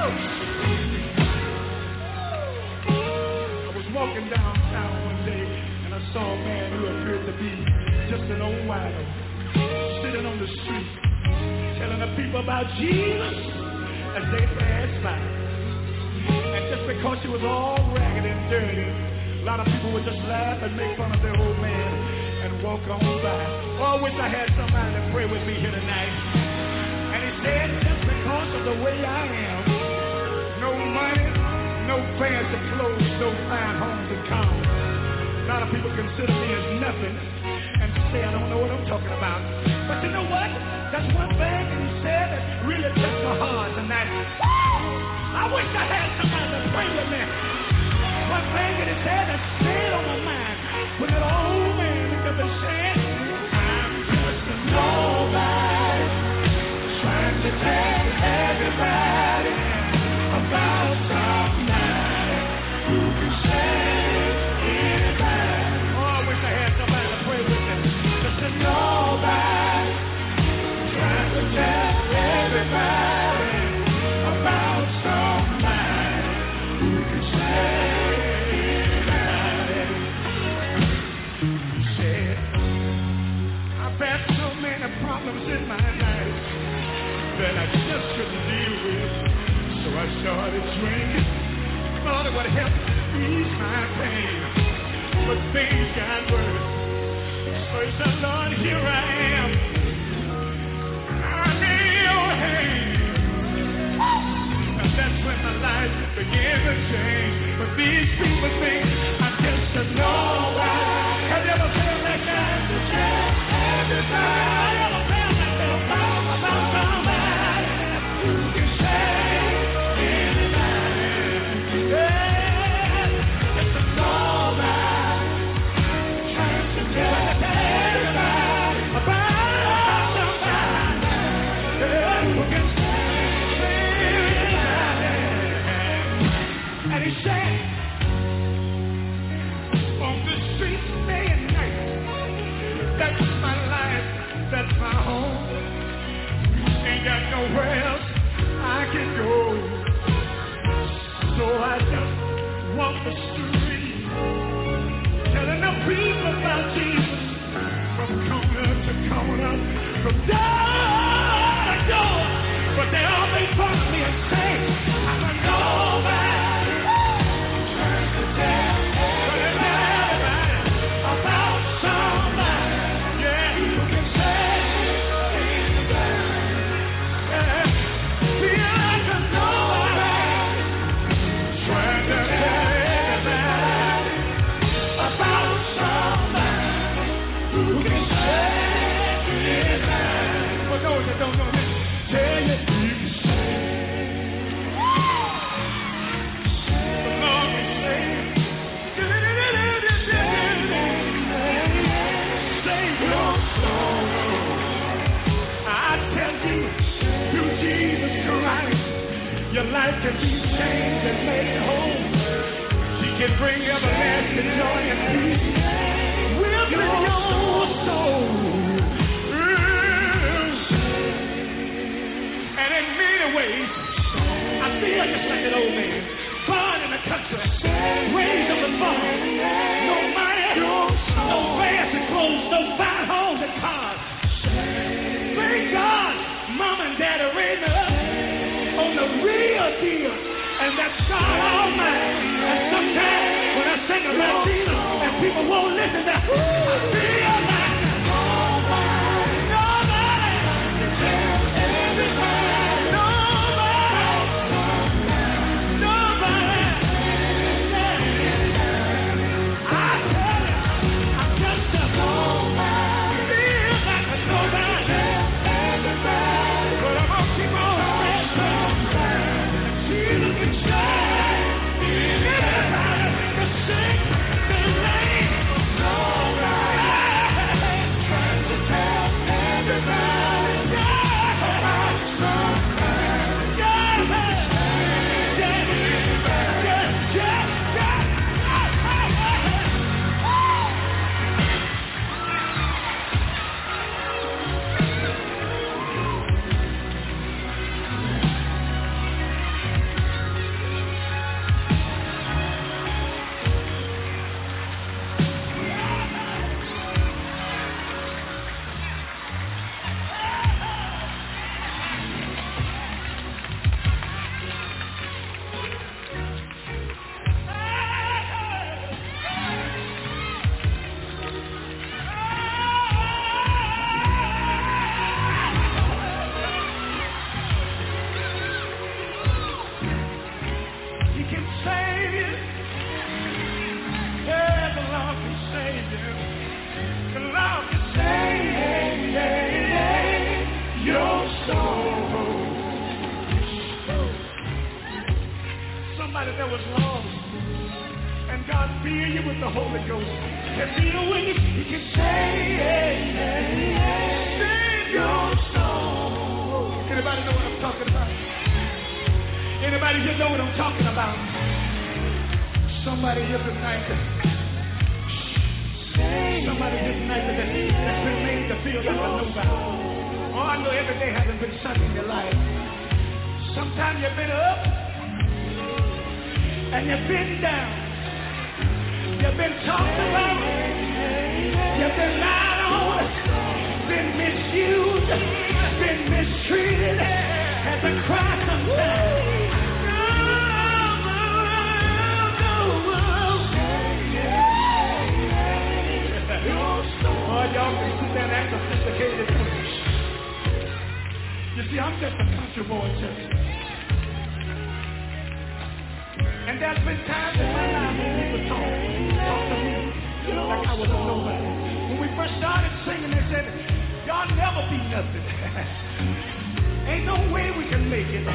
I was walking downtown one day and I saw a man who appeared to be just an old widow sitting on the street telling the people about Jesus as they passed by. And just because she was all ragged and dirty, a lot of people would just laugh and make fun of their old man and walk on by. Oh, I wish I had somebody to pray with me here tonight. And he said, just because of the way I am, no money, no fancy clothes, no fine homes and cars. A lot of people consider me as nothing and say I don't know what I'm talking about. But you know what? That's one thing that he said that really touched my heart tonight. I wish I had somebody to pray with me. One thing that he said that stayed on my mind when that old man looked up and said, I'm just a nobody trying to tell everybody about somebody who can save anybody. Oh, I wish I had somebody to pray with me. Just a nobody trying to tell everybody about somebody who can save. Problems in my life that I just couldn't deal with, so I started drinking. Thought it would help ease my pain, but things got worse. So I said, Lord, here I am. I'm in your hands. And that's when my life began to change. But these people think I'm just a nobody. Have you ever felt like that? Everybody. That's my home. Ain't got nowhere else I can go. So I just walk the street, telling the people about Jesus, from corner to corner, from door to door. But they all make fun of me and say, I'm a nobody. Trying to tell everybody about somebody. Yeah, you can say. Don't know this. Tell you, you can say. The Lord can say. Save your soul. I tell you, through Jesus Christ, your life can be changed and made whole. She can bring everlasting joy and peace. Will bring your soul. Ways. I feel just like an old man, born in the country, raised on the farm, no money, no fancy clothes, no fine homes and cars. was lost. And God fill you with the Holy Ghost. And be a witness. He can save your soul. Anybody know what I'm talking about? Anybody here know what I'm talking about? Somebody here tonight. Somebody here tonight that's been made to feel like a nobody. Oh, I know every day hasn't been Sunday in your life. Sometimes you've been up and you've been down. You've been talked about. You've been lied on. Been misused. Been mistreated. Had to cry sometimes. Oh, y'all can sit there and act sophisticated. You see, I'm just a country boy, church. And there's been times in my life when people talk to me like I was a nobody. When we first started singing, they said, y'all never be nothing. Ain't no way we can make it.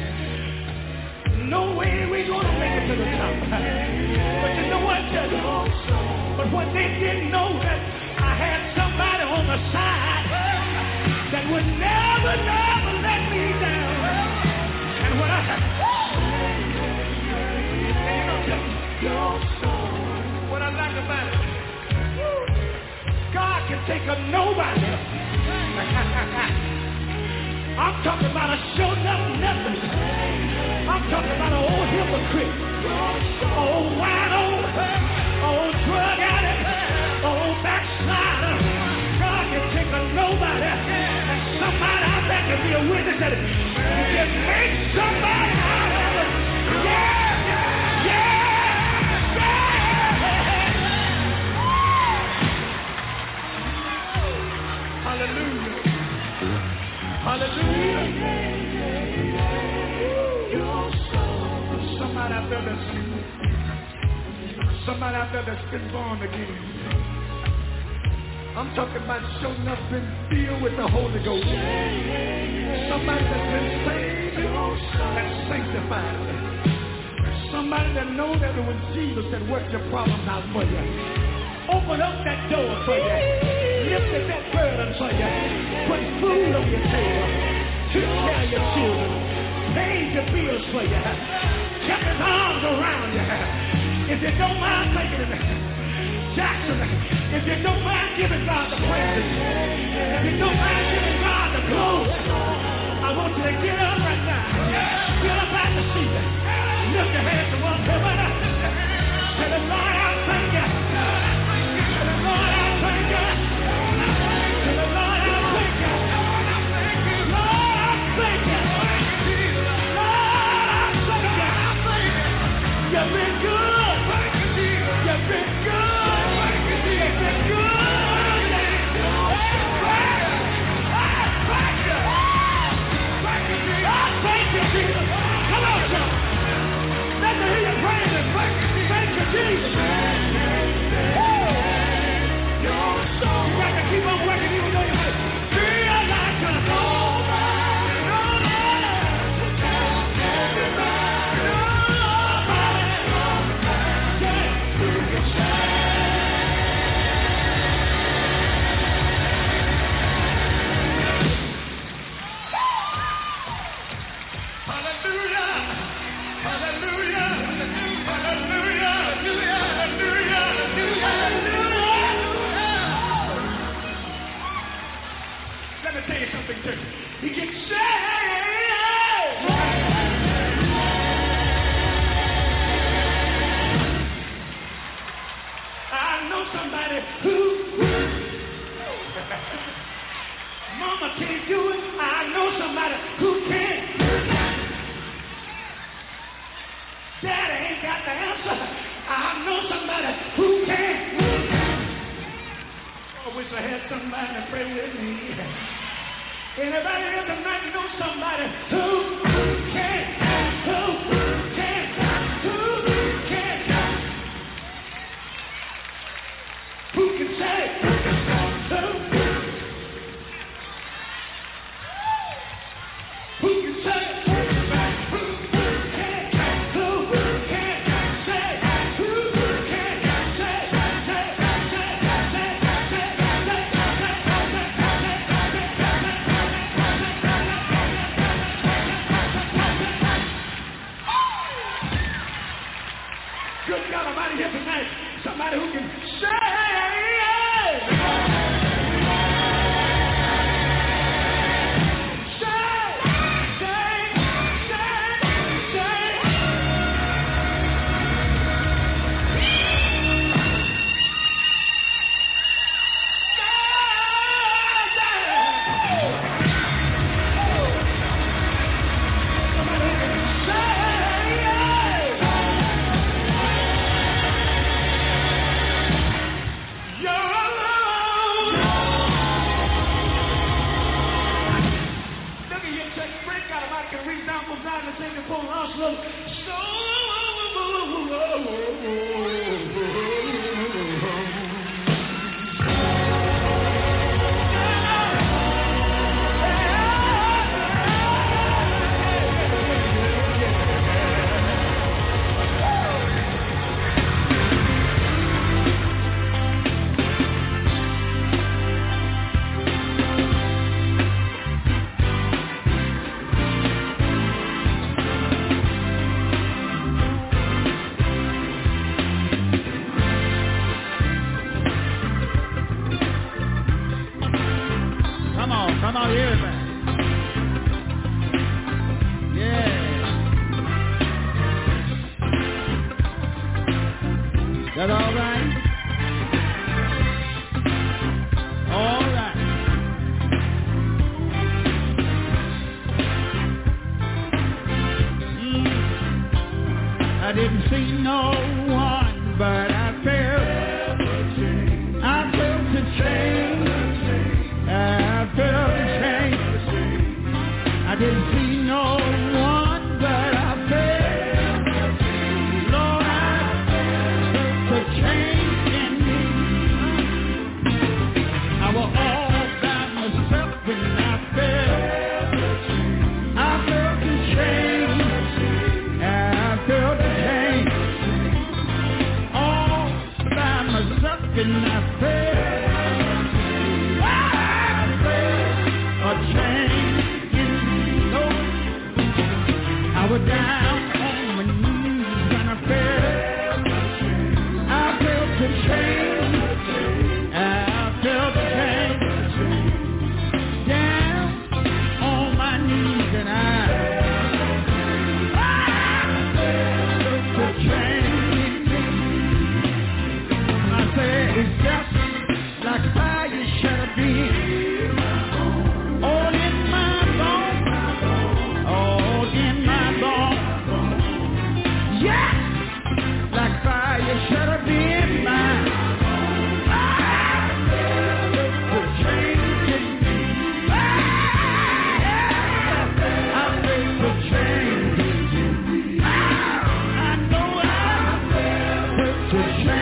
No way we gonna make it to the top. But you know what, church? But what they didn't know that I had somebody on the side that would never, never let me down. And when I what I like about it, God can take a nobody. I'm talking about a show nothing. I'm talking about an old hypocrite, old wino, old drug addict, old backslider. God can take a nobody and somebody out there can be a witness that he can make somebody out of it. Yeah, yeah, yeah. Hallelujah. Hallelujah. Somebody out there that's been born again. I'm talking about showing up and filled with the Holy Ghost. Somebody that's been saved and sanctified. Somebody that knows that when Jesus said, work your problems out for you. Open up that door for you. Lifted that burden for you. Put food on your table. Took care of your children. Paid your bills for you. Kept his arms around you. If you don't mind taking it, Jackson, if you don't mind giving God the praise, if you don't mind giving God the glory, I want you to get up right now. Get up out the seat. Lift your hands to one another. Tell the Lord I thank you. Tell the Lord I thank you. Tell the Lord I thank you. Lord I thank you. Lord I thank you. You've been good. You've been good. You've been good. Thank you, Jesus. Come on, son. Let me hear you praise him. Thank you, Jesus. You got to keep on working even though you feel like a nobody. Let me tell you something, church. He can say, I know somebody who Mama can't do it. I know somebody who can. Daddy ain't got the answer. I know somebody who can. I wish I had somebody to pray with me. Anybody here tonight know somebody who can? Who can? Who can? Who can say? Who? Who can say? Who can? Who can? To